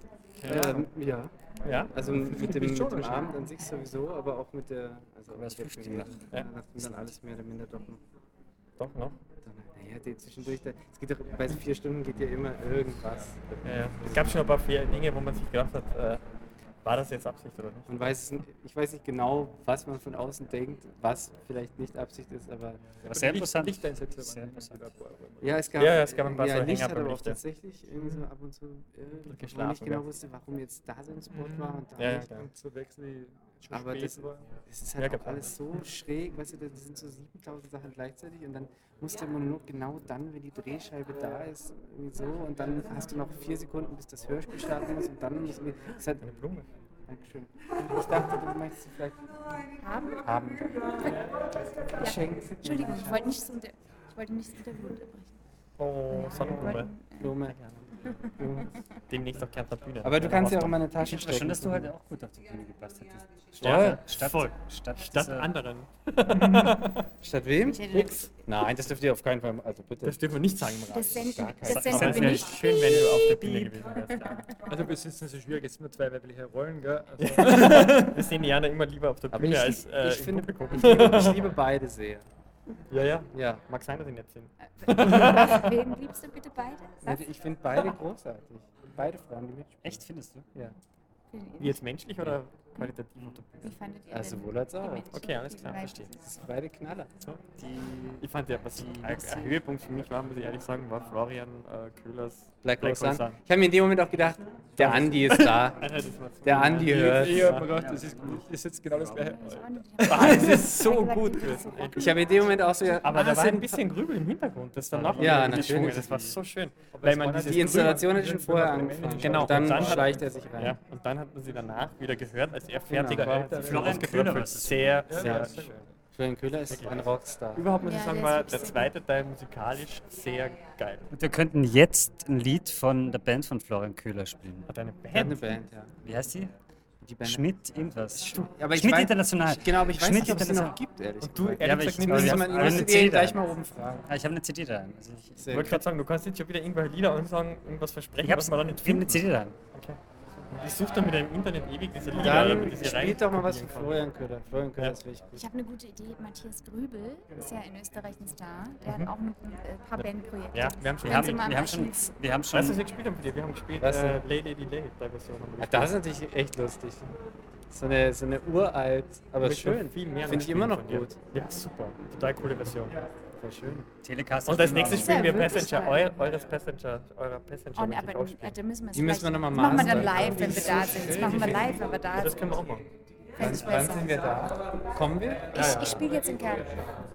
Speaker 7: Ja,
Speaker 1: Ja?
Speaker 7: also mit dem
Speaker 6: schon
Speaker 7: Abend an sich sowieso, aber auch mit der. Also
Speaker 2: das
Speaker 7: jetzt
Speaker 2: Flüchtling.
Speaker 7: nachdem dann alles mehr oder minder doch noch.
Speaker 1: Doch noch.
Speaker 7: Naja, zwischendurch, es geht doch, bei 4 Stunden geht ja immer irgendwas.
Speaker 1: Ja. Es gab schon ein paar Dinge, wo man sich gedacht hat, war das jetzt Absicht oder nicht?
Speaker 7: Man weiß es, ich weiß nicht genau, was man von außen denkt, was vielleicht nicht Absicht ist, aber
Speaker 2: Was sehr interessant.
Speaker 6: Lichteinsätze
Speaker 2: Sehr
Speaker 6: waren
Speaker 2: interessant.
Speaker 7: ja, es gab
Speaker 1: ein paar so
Speaker 7: Licht
Speaker 1: Hänger
Speaker 7: hat
Speaker 1: beim
Speaker 7: aber auch
Speaker 1: Licht, ja.
Speaker 7: tatsächlich irgendwie so ab und zu, wo man
Speaker 1: geschlafen,
Speaker 7: nicht genau
Speaker 1: gell?
Speaker 7: wusste, warum jetzt da so ein Spot war und da
Speaker 1: Ja,
Speaker 7: nicht.
Speaker 1: ja.
Speaker 6: Und zu wechseln, die schon
Speaker 7: Aber
Speaker 6: spät
Speaker 7: das,
Speaker 6: war.
Speaker 7: es ist
Speaker 1: Ja,
Speaker 7: halt auch
Speaker 1: gab's auch.
Speaker 7: alles so schräg, weißt du, das sind so 7000 Sachen gleichzeitig und dann muss der Monolog genau dann, wenn die Drehscheibe da ist, irgendwie so und dann hast du noch 4 Sekunden, bis das Hörspiel starten muss und dann muss es hat,
Speaker 1: Eine Blume.
Speaker 7: Dankeschön. Ich dachte, du möchtest sie vielleicht haben. Geschenkt.
Speaker 3: Entschuldigung, ich wollte nicht das Interview unterbrechen.
Speaker 1: Oh, Sonnenblume.
Speaker 7: Blume.
Speaker 1: Demnächst auf Kärntner Bühne.
Speaker 7: Aber du kannst ja auch in meine
Speaker 2: Ich
Speaker 7: Tasche
Speaker 2: finde schon, dass du
Speaker 7: stecken.
Speaker 2: heute auch gut auf die Bühne gepasst hättest.
Speaker 1: Ja,
Speaker 2: Statt
Speaker 1: Statt
Speaker 2: dieser-
Speaker 1: anderen.
Speaker 7: Statt wem?
Speaker 3: Ich hätte das,
Speaker 7: Nein, das dürft ihr auf keinen Fall. Also bitte.
Speaker 1: Das dürfen wir nicht sagen im Radio.
Speaker 3: das senden,
Speaker 7: gar
Speaker 3: das
Speaker 7: kein-
Speaker 3: senden
Speaker 1: Aber es
Speaker 3: wir
Speaker 1: wäre
Speaker 3: nicht.
Speaker 1: schön, wenn du auf der Bühne gewesen wärst.
Speaker 6: Also bis jetzt ist es so schwierig, es sind nur 2 weibliche Rollen, gell? Also,
Speaker 1: Wir sehen Jana immer lieber auf der
Speaker 7: Aber
Speaker 1: Bühne
Speaker 7: ich,
Speaker 1: als
Speaker 7: ich,
Speaker 1: im
Speaker 7: finde,
Speaker 1: Publikum.
Speaker 7: ich liebe beide sehr.
Speaker 1: Ja.
Speaker 7: Ja.
Speaker 1: Mag sein, dass ich nicht sind.
Speaker 3: Wen liebst du bitte beide? Was?
Speaker 7: Ich finde beide großartig. Beide Frauen, die mitspielen.
Speaker 2: Echt, findest du?
Speaker 7: Ja.
Speaker 1: Wie jetzt menschlich oder qualitativ?
Speaker 3: Wie fandet ihr
Speaker 7: Ja,
Speaker 3: denn
Speaker 7: sowohl als auch.
Speaker 3: die Mädchen?
Speaker 1: Okay, alles klar,
Speaker 3: Weil-
Speaker 1: verstehe.
Speaker 7: Das sind beide Knaller.
Speaker 1: Ich fand ja, was ein Höhepunkt für mich war, muss ich ehrlich sagen, war Florian Köhlers
Speaker 7: Black Hole Sun.
Speaker 1: Sun.
Speaker 7: Ich habe mir in dem Moment auch gedacht, der Andi ist da.
Speaker 1: Alter, das war so
Speaker 7: Der Andi hört.
Speaker 6: Ich habe mir gedacht, das ist jetzt genau das Gleiche.
Speaker 1: Das ist so gut gewesen.
Speaker 7: Ich habe in dem Moment auch so gedacht,
Speaker 1: Aber da war ein
Speaker 7: sind
Speaker 1: bisschen Grübel im Hintergrund, das danach
Speaker 7: Ja,
Speaker 1: wieder
Speaker 7: natürlich.
Speaker 1: geschwungen. Das war so schön. Weil man dieses
Speaker 7: die Installation hätte schon vorher angefangen.
Speaker 1: Genau,
Speaker 7: Und dann
Speaker 1: und dann
Speaker 7: schleicht er sich rein.
Speaker 1: Ja, und dann hat man sie danach wieder gehört, als er fertig
Speaker 7: Genau.
Speaker 1: war.
Speaker 2: Florian Köhler war es.
Speaker 1: Sehr, sehr schön.
Speaker 7: Florian Köhler ist ein Rockstar.
Speaker 1: Überhaupt muss ich
Speaker 3: Ja,
Speaker 1: sagen,
Speaker 3: der ist
Speaker 1: war
Speaker 3: wirklich
Speaker 1: der
Speaker 3: sehr
Speaker 1: zweite Teil musikalisch sehr geil.
Speaker 2: Und wir könnten jetzt ein Lied von der Band von Florian Köhler spielen.
Speaker 1: Hat eine
Speaker 7: Er hat eine
Speaker 1: Band.
Speaker 7: Band, ja.
Speaker 2: Wie heißt die?
Speaker 7: Die Band.
Speaker 2: Schmidt irgendwas.
Speaker 7: Aber ich
Speaker 2: Schmidt
Speaker 7: weiß-
Speaker 2: International.
Speaker 7: Genau, aber ich weiß
Speaker 2: Schmidt
Speaker 7: nicht, ob es sie
Speaker 2: International.
Speaker 7: noch gibt, ehrlich
Speaker 1: Und du,
Speaker 7: gesagt.
Speaker 1: ehrlich
Speaker 2: aber
Speaker 1: gesagt,
Speaker 2: ich-
Speaker 1: nicht,
Speaker 2: aber
Speaker 1: dass
Speaker 2: ja,
Speaker 1: man-
Speaker 2: aber
Speaker 7: Müsstet
Speaker 2: eine
Speaker 7: ihr ihn
Speaker 2: CD
Speaker 7: gleich
Speaker 2: da.
Speaker 7: mal oben fragen.
Speaker 2: Ah, ich habe eine CD da. Also ich
Speaker 1: Ich wollte gerade sagen, du kannst jetzt schon wieder irgendwelche Lieder ansagen, irgendwas versprechen,
Speaker 2: ich habe
Speaker 1: was man dann nicht
Speaker 2: eine
Speaker 1: findet.
Speaker 2: CD da.
Speaker 1: Okay. Und ich suche dann wieder im Internet ewig diese Lieder,
Speaker 7: Dann
Speaker 1: damit ich sie
Speaker 7: spielt doch mal was von
Speaker 1: reinkopieren kann.
Speaker 7: Florian Köhler. Florian Köhler
Speaker 1: Ja.
Speaker 7: ist richtig gut.
Speaker 3: Ich habe eine gute Idee. Matthias Grübel ist ja in Österreich ein Star. Der hat auch ein paar Bandprojekte.
Speaker 1: Ja, wir haben schon,
Speaker 2: Wir haben,
Speaker 3: Sie mal
Speaker 2: wir haben schon,
Speaker 3: Archiv.
Speaker 2: wir haben
Speaker 1: weißt du, was
Speaker 2: schon
Speaker 1: wir gespielt haben für dich? Wir haben gespielt
Speaker 7: Was denn?
Speaker 1: Lay Lady Lay, der Version. Haben wir
Speaker 7: Ah,
Speaker 1: gespielt.
Speaker 7: das ist natürlich echt lustig. So eine uralt, aber
Speaker 1: Mit
Speaker 7: schön.
Speaker 1: viel mehr
Speaker 7: Finde ich immer noch
Speaker 1: Spielen von
Speaker 7: gut.
Speaker 1: dir. Ja, super. Total coole Version.
Speaker 7: Voll schön.
Speaker 2: Telecast.
Speaker 1: Und als nächstes
Speaker 3: ist ja
Speaker 1: spielen wir
Speaker 3: wirklich
Speaker 1: Passenger,
Speaker 3: toll.
Speaker 1: eurer Passenger.
Speaker 3: Und
Speaker 1: möchte ich auch spielen.
Speaker 3: da müssen wir es
Speaker 7: Die müssen wir
Speaker 3: vielleicht-
Speaker 7: noch mal
Speaker 3: das machen wir dann
Speaker 7: mastern.
Speaker 3: live, wenn wir da sind. Das machen wir live, wenn wir da
Speaker 1: Ja, das
Speaker 3: sind.
Speaker 1: können wir auch machen.
Speaker 3: Fände ich
Speaker 7: Wann
Speaker 3: besser.
Speaker 7: sind wir da? Kommen wir?
Speaker 3: Ich spiele jetzt in Kärnten.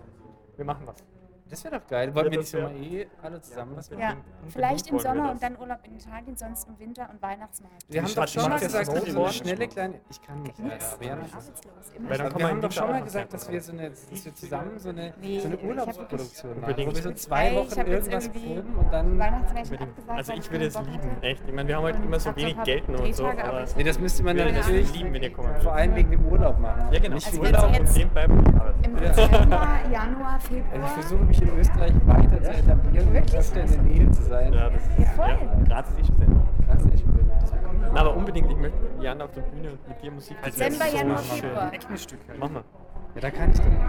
Speaker 1: Wir machen was.
Speaker 7: Das wäre doch geil. Wollten wir
Speaker 1: Ja,
Speaker 7: nicht
Speaker 1: das
Speaker 7: so mal alle zusammen was machen?
Speaker 3: Ja, vielleicht im
Speaker 1: wollen wir
Speaker 3: Sommer
Speaker 1: das.
Speaker 3: und dann Urlaub in Italien, sonst im Winter und Weihnachtsmarkt.
Speaker 7: Wir haben
Speaker 1: Die
Speaker 7: doch schon mal
Speaker 1: Stadt-
Speaker 7: gesagt, dass wir so eine
Speaker 1: Snowboard-
Speaker 7: schnelle kleine... Ich kann nicht, leider. Aber ja,
Speaker 3: Arbeitslos. Immer
Speaker 1: Weil dann
Speaker 7: aber
Speaker 1: kann
Speaker 7: wir
Speaker 1: man
Speaker 7: haben
Speaker 1: im
Speaker 7: doch schon
Speaker 1: Winter
Speaker 7: mal
Speaker 1: auch
Speaker 7: gesagt,
Speaker 1: was
Speaker 7: dass wir zusammen so eine
Speaker 3: Nee, ich hab
Speaker 7: Urlaubsproduktion machen.
Speaker 1: Unbedingt.
Speaker 7: Wo wir so
Speaker 3: Ey,
Speaker 7: 2
Speaker 3: ich
Speaker 7: Wochen
Speaker 3: hab jetzt
Speaker 7: irgendwas
Speaker 3: irgendwie
Speaker 7: proben und dann...
Speaker 3: Weihnachtsmärchen
Speaker 1: Unbedingt.
Speaker 3: abgesagt.
Speaker 1: Also
Speaker 3: weil
Speaker 1: ich würde es
Speaker 3: keinen Bock
Speaker 1: lieben,
Speaker 3: hatte.
Speaker 1: echt. Ich meine, wir haben halt
Speaker 3: Und
Speaker 1: immer so
Speaker 3: hab
Speaker 1: wenig
Speaker 3: noch
Speaker 1: Geld nur und so,
Speaker 3: Drehtage,
Speaker 1: aber
Speaker 3: aber ich-
Speaker 7: Nee, das müsste man
Speaker 1: ich
Speaker 7: dann
Speaker 1: würde das
Speaker 7: natürlich
Speaker 1: lieben, wenn ihr kommt.
Speaker 7: vor allem wegen dem Urlaub machen.
Speaker 1: Ja, genau.
Speaker 3: Also
Speaker 1: Ich
Speaker 3: wenn
Speaker 1: Urlaub
Speaker 3: Sie
Speaker 1: und
Speaker 3: jetzt-
Speaker 1: nebenbei arbeiten.
Speaker 3: Im Dezember, Januar,
Speaker 7: Also ich
Speaker 3: Februar.
Speaker 7: versuche mich in Österreich weiter zu etablieren und
Speaker 3: Wirklich?
Speaker 7: öfter in der Nähe zu sein.
Speaker 1: Ja, das
Speaker 3: Ja, voll.
Speaker 1: ja, Graz ist schon sehr.
Speaker 7: Das ist echt gut.
Speaker 1: Na, aber unbedingt, ich möchte Jan auf der Bühne und mit dir Musik. Das wäre
Speaker 3: Dezember,
Speaker 1: so
Speaker 3: Januar,
Speaker 1: schön.
Speaker 3: Februar.
Speaker 2: Eckenstück.
Speaker 1: Mach mal.
Speaker 7: Ja, da kann ich dann.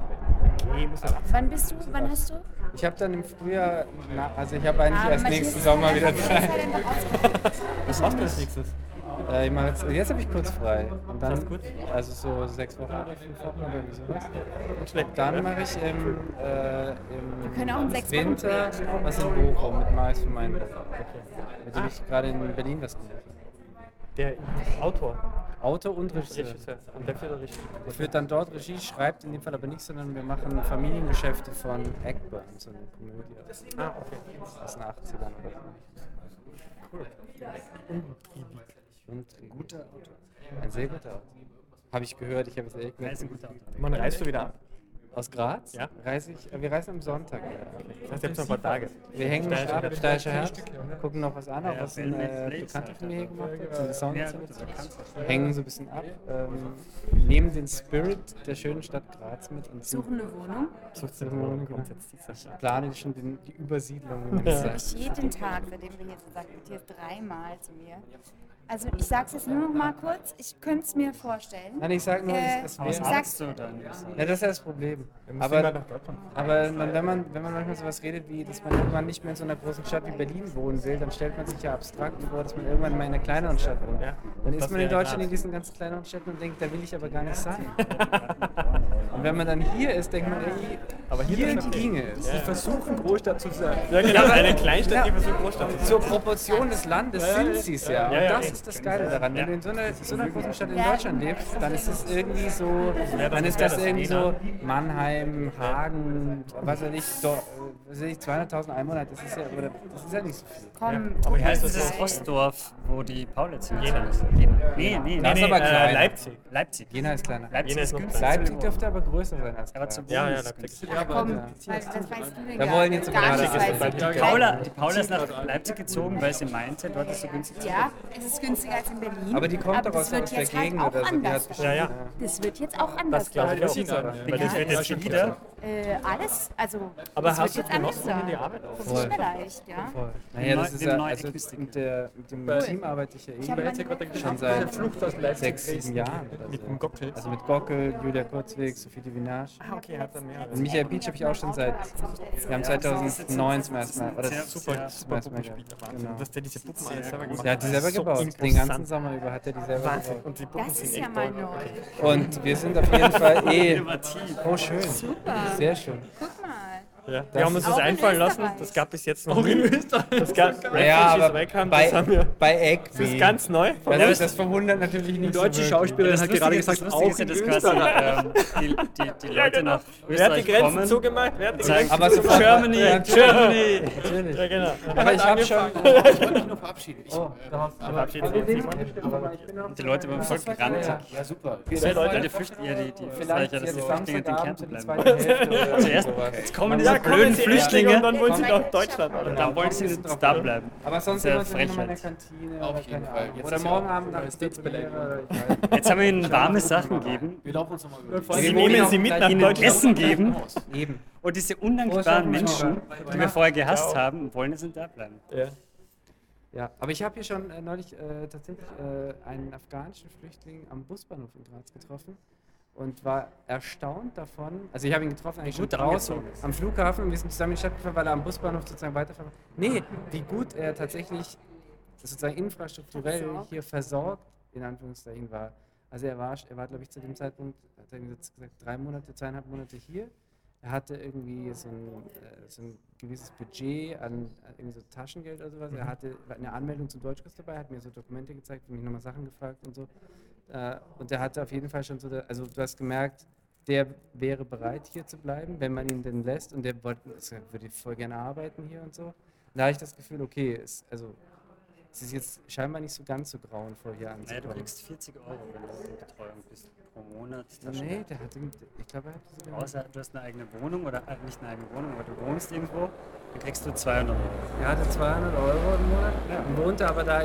Speaker 1: Okay, muss das
Speaker 3: Wann bist du? Wann hast du?
Speaker 7: Ich habe dann im Frühjahr, also ich habe eigentlich erst
Speaker 3: Matthias
Speaker 7: nächsten
Speaker 3: ist
Speaker 7: Sommer
Speaker 3: dann
Speaker 7: wieder
Speaker 3: einfach-
Speaker 7: Zeit.
Speaker 3: ist er denn doch ausgebucht?
Speaker 1: Was machst du als nächstes?
Speaker 7: Ich mach jetzt habe ich kurz frei. Und dann,
Speaker 1: Das ist gut.
Speaker 7: also so 6 Wochen oder 5 Wochen oder irgendwie sowas.
Speaker 1: Und schlecht.
Speaker 7: Dann mache ich im
Speaker 3: können auch in 6 Wochen
Speaker 7: Winter was in Bochum mit Marius von Meinberg. Mit dem ich gerade in Berlin was gemacht habe.
Speaker 1: Der Autor,
Speaker 7: Autor und Regisseur.
Speaker 1: Regisseur. Und der führt Regie.
Speaker 7: Führt dann dort Regie, schreibt in dem Fall aber nicht, sondern wir machen Familiengeschäfte von Eckburn, so eine Komödie
Speaker 1: Ah, okay.
Speaker 7: aus den 80ern oder so.
Speaker 1: Cool.
Speaker 7: Und guter Autor. Ein sehr guter Autor. Habe ich gehört, ich habe es echt
Speaker 2: Er ist ein
Speaker 7: gehört.
Speaker 2: guter Autor.
Speaker 1: Wann reist du wieder ab?
Speaker 7: Aus Graz?
Speaker 1: Ja.
Speaker 7: Wir reisen am Sonntag.
Speaker 1: Das heißt, ihr habt noch ein paar Tage.
Speaker 7: Wir hängen noch ab, Steirischer Herz, gucken noch was an, auch was ein
Speaker 2: Bellmates
Speaker 7: Bekannter von mir hier gemacht hat, so
Speaker 2: Ja,
Speaker 7: Songs
Speaker 2: gut,
Speaker 7: und
Speaker 2: das
Speaker 7: so.
Speaker 2: kannst du.
Speaker 7: Hängen so ein bisschen ab, nehmen den Spirit der schönen Stadt Graz mit und
Speaker 3: Suchen eine Wohnung.
Speaker 1: Suchst du eine Wohnung grundsätzlich?
Speaker 7: planen schon die Übersiedlung, wie man das sagt.
Speaker 3: Ich jeden Tag, seitdem wir hier sind, sagt Matthias 3-mal zu mir. Also ich sag's jetzt nur noch mal kurz, ich könnte es mir vorstellen.
Speaker 7: Nein, ich sag nur,
Speaker 3: Was
Speaker 7: es
Speaker 2: Was
Speaker 7: wäre...
Speaker 3: sagst
Speaker 2: arbeitest du dann?
Speaker 7: Ja, das ist ja das Problem.
Speaker 1: immer
Speaker 7: Aber,
Speaker 1: nach Deutschland.
Speaker 7: wenn man manchmal sowas redet, wie, dass man irgendwann nicht mehr in so einer großen Stadt wie Berlin wohnen will, dann stellt man sich ja abstrakt vor, dass man irgendwann mal in einer kleineren Stadt wohnt.
Speaker 1: Ja,
Speaker 7: Dann
Speaker 1: das
Speaker 7: ist man in
Speaker 1: wäre
Speaker 7: Deutschland
Speaker 1: Graz.
Speaker 7: in diesen ganz kleineren Städten und denkt, da will ich aber gar nicht sein. Und wenn man dann hier ist, denkt man, ey,
Speaker 1: Aber hier
Speaker 7: hier
Speaker 1: ist okay.
Speaker 7: ginge es.
Speaker 6: Die versuchen Großstadt zu sein.
Speaker 1: Ja, genau. Eine Kleinstadt, die
Speaker 7: Ja.
Speaker 1: versucht Großstadt zu sein.
Speaker 7: Zur Proportion des Landes sind sie es ja. Und
Speaker 1: Ja, ja,
Speaker 7: das
Speaker 1: ja.
Speaker 7: ist das Geile daran. Wenn du in so einer großen Stadt in
Speaker 3: Ja.
Speaker 7: Deutschland lebst, dann ist es irgendwie so, dann ist das irgendwie so Mannheim, Hagen, was weiß ich, 200.000 Einwohner, das ist ja nicht so viel.
Speaker 3: Komm,
Speaker 1: Aber wie heißt
Speaker 2: Das
Speaker 1: das
Speaker 2: ist das Ostdorf, wo die Paulitz sind.
Speaker 1: Jena.
Speaker 2: Nee,
Speaker 7: Das ist aber kleiner.
Speaker 1: Leipzig.
Speaker 2: Leipzig.
Speaker 7: Jena ist kleiner.
Speaker 2: Leipzig
Speaker 1: Jena
Speaker 2: ist
Speaker 1: ist noch
Speaker 2: günstiger.
Speaker 7: Leipzig dürfte aber größer sein als
Speaker 2: Aber
Speaker 7: Graz.
Speaker 2: zum
Speaker 1: Ja,
Speaker 2: Wohnen
Speaker 1: ja,
Speaker 2: ist es
Speaker 1: Leipzig.
Speaker 2: günstiger.
Speaker 3: ach komm,
Speaker 7: Ja.
Speaker 3: das weißt du denn
Speaker 7: Wir
Speaker 3: gar
Speaker 7: wollen jetzt
Speaker 3: gar
Speaker 7: gerade
Speaker 3: nicht,
Speaker 7: sagen.
Speaker 3: weil
Speaker 1: Die
Speaker 3: es
Speaker 2: Die Paula ist nach Leipzig gezogen, weil sie meinte, dort ist so günstig.
Speaker 3: Ja, es ist günstiger als in Berlin.
Speaker 7: Aber die kommt doch
Speaker 3: das
Speaker 7: aus
Speaker 3: wird
Speaker 7: der
Speaker 3: jetzt halt
Speaker 7: Gegend
Speaker 3: auch
Speaker 7: oder so. Die
Speaker 3: anders.
Speaker 7: hat
Speaker 1: Ja, ja.
Speaker 3: Das wird jetzt auch anders.
Speaker 1: Das glaube ich
Speaker 6: das
Speaker 1: auch.
Speaker 6: ist aber-
Speaker 1: Weil das wird jetzt schon wieder.
Speaker 3: Alles, also
Speaker 1: Aber
Speaker 3: das
Speaker 1: hast
Speaker 3: wird
Speaker 1: du
Speaker 3: jetzt anders
Speaker 1: genossen in
Speaker 3: sein.
Speaker 1: die Arbeit auch?
Speaker 3: Das ist vielleicht, ja.
Speaker 7: Naja, das ist
Speaker 2: Dem
Speaker 7: ja,
Speaker 2: neuen
Speaker 7: also
Speaker 2: Equistik.
Speaker 7: mit dem Team arbeite ich ja
Speaker 3: Ich habe
Speaker 7: eh
Speaker 3: meine
Speaker 7: schon seit
Speaker 6: Flucht aus Leipzig.
Speaker 7: 6, 7 Jahren.
Speaker 1: Mit dem Gockel.
Speaker 7: Also mit Gockel, Julia Kurzweg, Sophie Divinage.
Speaker 1: Ah, okay, hat er mehr.
Speaker 7: Und Michael Beach habe ich auch schon seit, wir haben 2009 zum ersten Mal, oder
Speaker 2: Sehr
Speaker 1: Super,
Speaker 7: zum
Speaker 1: super
Speaker 7: ersten Mal
Speaker 1: Puppenspieler.
Speaker 7: gehabt.
Speaker 1: Wahnsinn.
Speaker 7: Genau.
Speaker 1: Dass der diese Puppen alles selber gemacht hat.
Speaker 7: Der hat die selber
Speaker 1: So
Speaker 7: gebaut, den
Speaker 1: imposant.
Speaker 7: ganzen Sommer über hat er die selber
Speaker 1: Wahnsinn.
Speaker 7: gebaut.
Speaker 1: Und die Puppen
Speaker 3: Das
Speaker 1: sind
Speaker 3: ist
Speaker 1: echt
Speaker 3: ja mal
Speaker 1: toll.
Speaker 3: neu.
Speaker 7: Und wir sind auf jeden Fall
Speaker 2: Innovativ.
Speaker 7: oh schön,
Speaker 3: Super.
Speaker 7: sehr schön.
Speaker 3: Guck mal.
Speaker 1: Ja. Wir haben uns das
Speaker 3: Auch in
Speaker 1: einfallen lassen,
Speaker 3: Österreich.
Speaker 1: das gab es jetzt noch nie. Das gab
Speaker 7: Ja, aber
Speaker 1: wegkam,
Speaker 7: bei,
Speaker 1: das haben wir.
Speaker 7: bei Egg,
Speaker 1: Das ist ganz neu.
Speaker 7: das verwundert natürlich nicht
Speaker 6: Die deutsche
Speaker 7: so
Speaker 6: Schauspielerin hat gerade gesagt,
Speaker 2: das
Speaker 6: auch
Speaker 2: Lustige ist ja,
Speaker 6: in
Speaker 2: dass quasi die Leute nach
Speaker 1: Wer hat die
Speaker 2: Österreich
Speaker 1: Grenzen
Speaker 2: kommen.
Speaker 1: zugemacht? Wer hat die
Speaker 2: sagen,
Speaker 1: Grenzen
Speaker 7: aber sofort
Speaker 2: Germany,
Speaker 7: Ja,
Speaker 2: Germany.
Speaker 7: natürlich.
Speaker 1: Ja, genau.
Speaker 7: Aber ich habe schon.
Speaker 8: Ich wollte mich nur verabschieden.
Speaker 1: Verabschieden wir uns.
Speaker 2: Und die Leute beim Volk grantig.
Speaker 8: Ja, super.
Speaker 1: Wer Leute?
Speaker 2: Die flüchten ja die
Speaker 7: Vielleicht
Speaker 2: Österreicher, dass
Speaker 7: jetzt
Speaker 2: die Flüchtlinge in
Speaker 7: Samstagabend
Speaker 2: Kärnten
Speaker 7: die
Speaker 2: bleiben.
Speaker 7: zweite Hälfte oder
Speaker 2: Zuerst
Speaker 7: sowas.
Speaker 2: jetzt kommen
Speaker 1: Ja,
Speaker 2: diese
Speaker 1: kommen
Speaker 2: blöden
Speaker 1: sie Flüchtlinge und dann wollen sie
Speaker 3: Ja.
Speaker 1: nach Deutschland.
Speaker 2: Und
Speaker 1: Oder?
Speaker 2: dann wollen sie jetzt da bleiben.
Speaker 7: Aber sonst
Speaker 2: Sehr
Speaker 7: immer so nochmal in der
Speaker 2: Frechheit.
Speaker 7: Kantine
Speaker 8: Auf
Speaker 7: oder
Speaker 8: jeden
Speaker 7: keine
Speaker 8: Fall.
Speaker 7: Ahnung.
Speaker 8: Jetzt
Speaker 7: Oder
Speaker 8: ist ja
Speaker 7: morgen
Speaker 8: auch
Speaker 7: Abend nach der
Speaker 8: Majestätsbeleidigung.
Speaker 7: Premiere. Ich weiß nicht.
Speaker 2: Jetzt haben wir ihnen warme Sachen gegeben
Speaker 8: Wir laufen uns nochmal über
Speaker 7: Und vor
Speaker 1: Sie
Speaker 7: allem
Speaker 1: nehmen
Speaker 7: ihnen
Speaker 1: sie mit
Speaker 7: auch
Speaker 1: nach
Speaker 7: gleich
Speaker 1: Deutschland.
Speaker 2: Essen geben.
Speaker 7: Eben.
Speaker 2: Und diese undankbaren Menschen, die wir vorher gehasst haben, wollen jetzt da bleiben.
Speaker 1: Ja.
Speaker 7: Ja, aber ich habe hier schon neulich tatsächlich einen afghanischen Flüchtling am Busbahnhof in Graz getroffen und war erstaunt davon. Also ich habe ihn getroffen eigentlich schon
Speaker 2: Gut
Speaker 7: draußen
Speaker 2: angezogen ist.
Speaker 7: am Flughafen und wir sind zusammen in die Stadt gefahren, weil er am Busbahnhof sozusagen weiterfahren. Nee, wie gut er tatsächlich sozusagen infrastrukturell hier versorgt, in Anführungszeichen war. Also er war glaube ich zu dem Zeitpunkt, hat er gesagt, 3 Monate, 2,5 Monate hier. Er hatte irgendwie so ein gewisses Budget an irgendwie so Taschengeld oder sowas. Er hatte eine Anmeldung zum Deutschkurs dabei, hat mir so Dokumente gezeigt, mich nochmal Sachen gefragt und so. Und er hatte auf jeden Fall schon so, also du hast gemerkt, der wäre bereit hier zu bleiben, wenn man ihn denn lässt. Und der würde voll gerne arbeiten hier und so. Und da habe ich das Gefühl, okay, es ist jetzt scheinbar nicht so ganz so grauenvoll hier
Speaker 2: Naja, du
Speaker 7: anzukommen.
Speaker 2: kriegst 40 € wenn du in Betreuung bist pro Monat.
Speaker 7: Nee, der hat, ich glaube, er hat sogar
Speaker 2: Außer du hast eine eigene Wohnung oder nicht eine eigene Wohnung, aber du wohnst irgendwo, dann kriegst du 200 €.
Speaker 7: Er hatte 200 € im Monat und wohnte aber da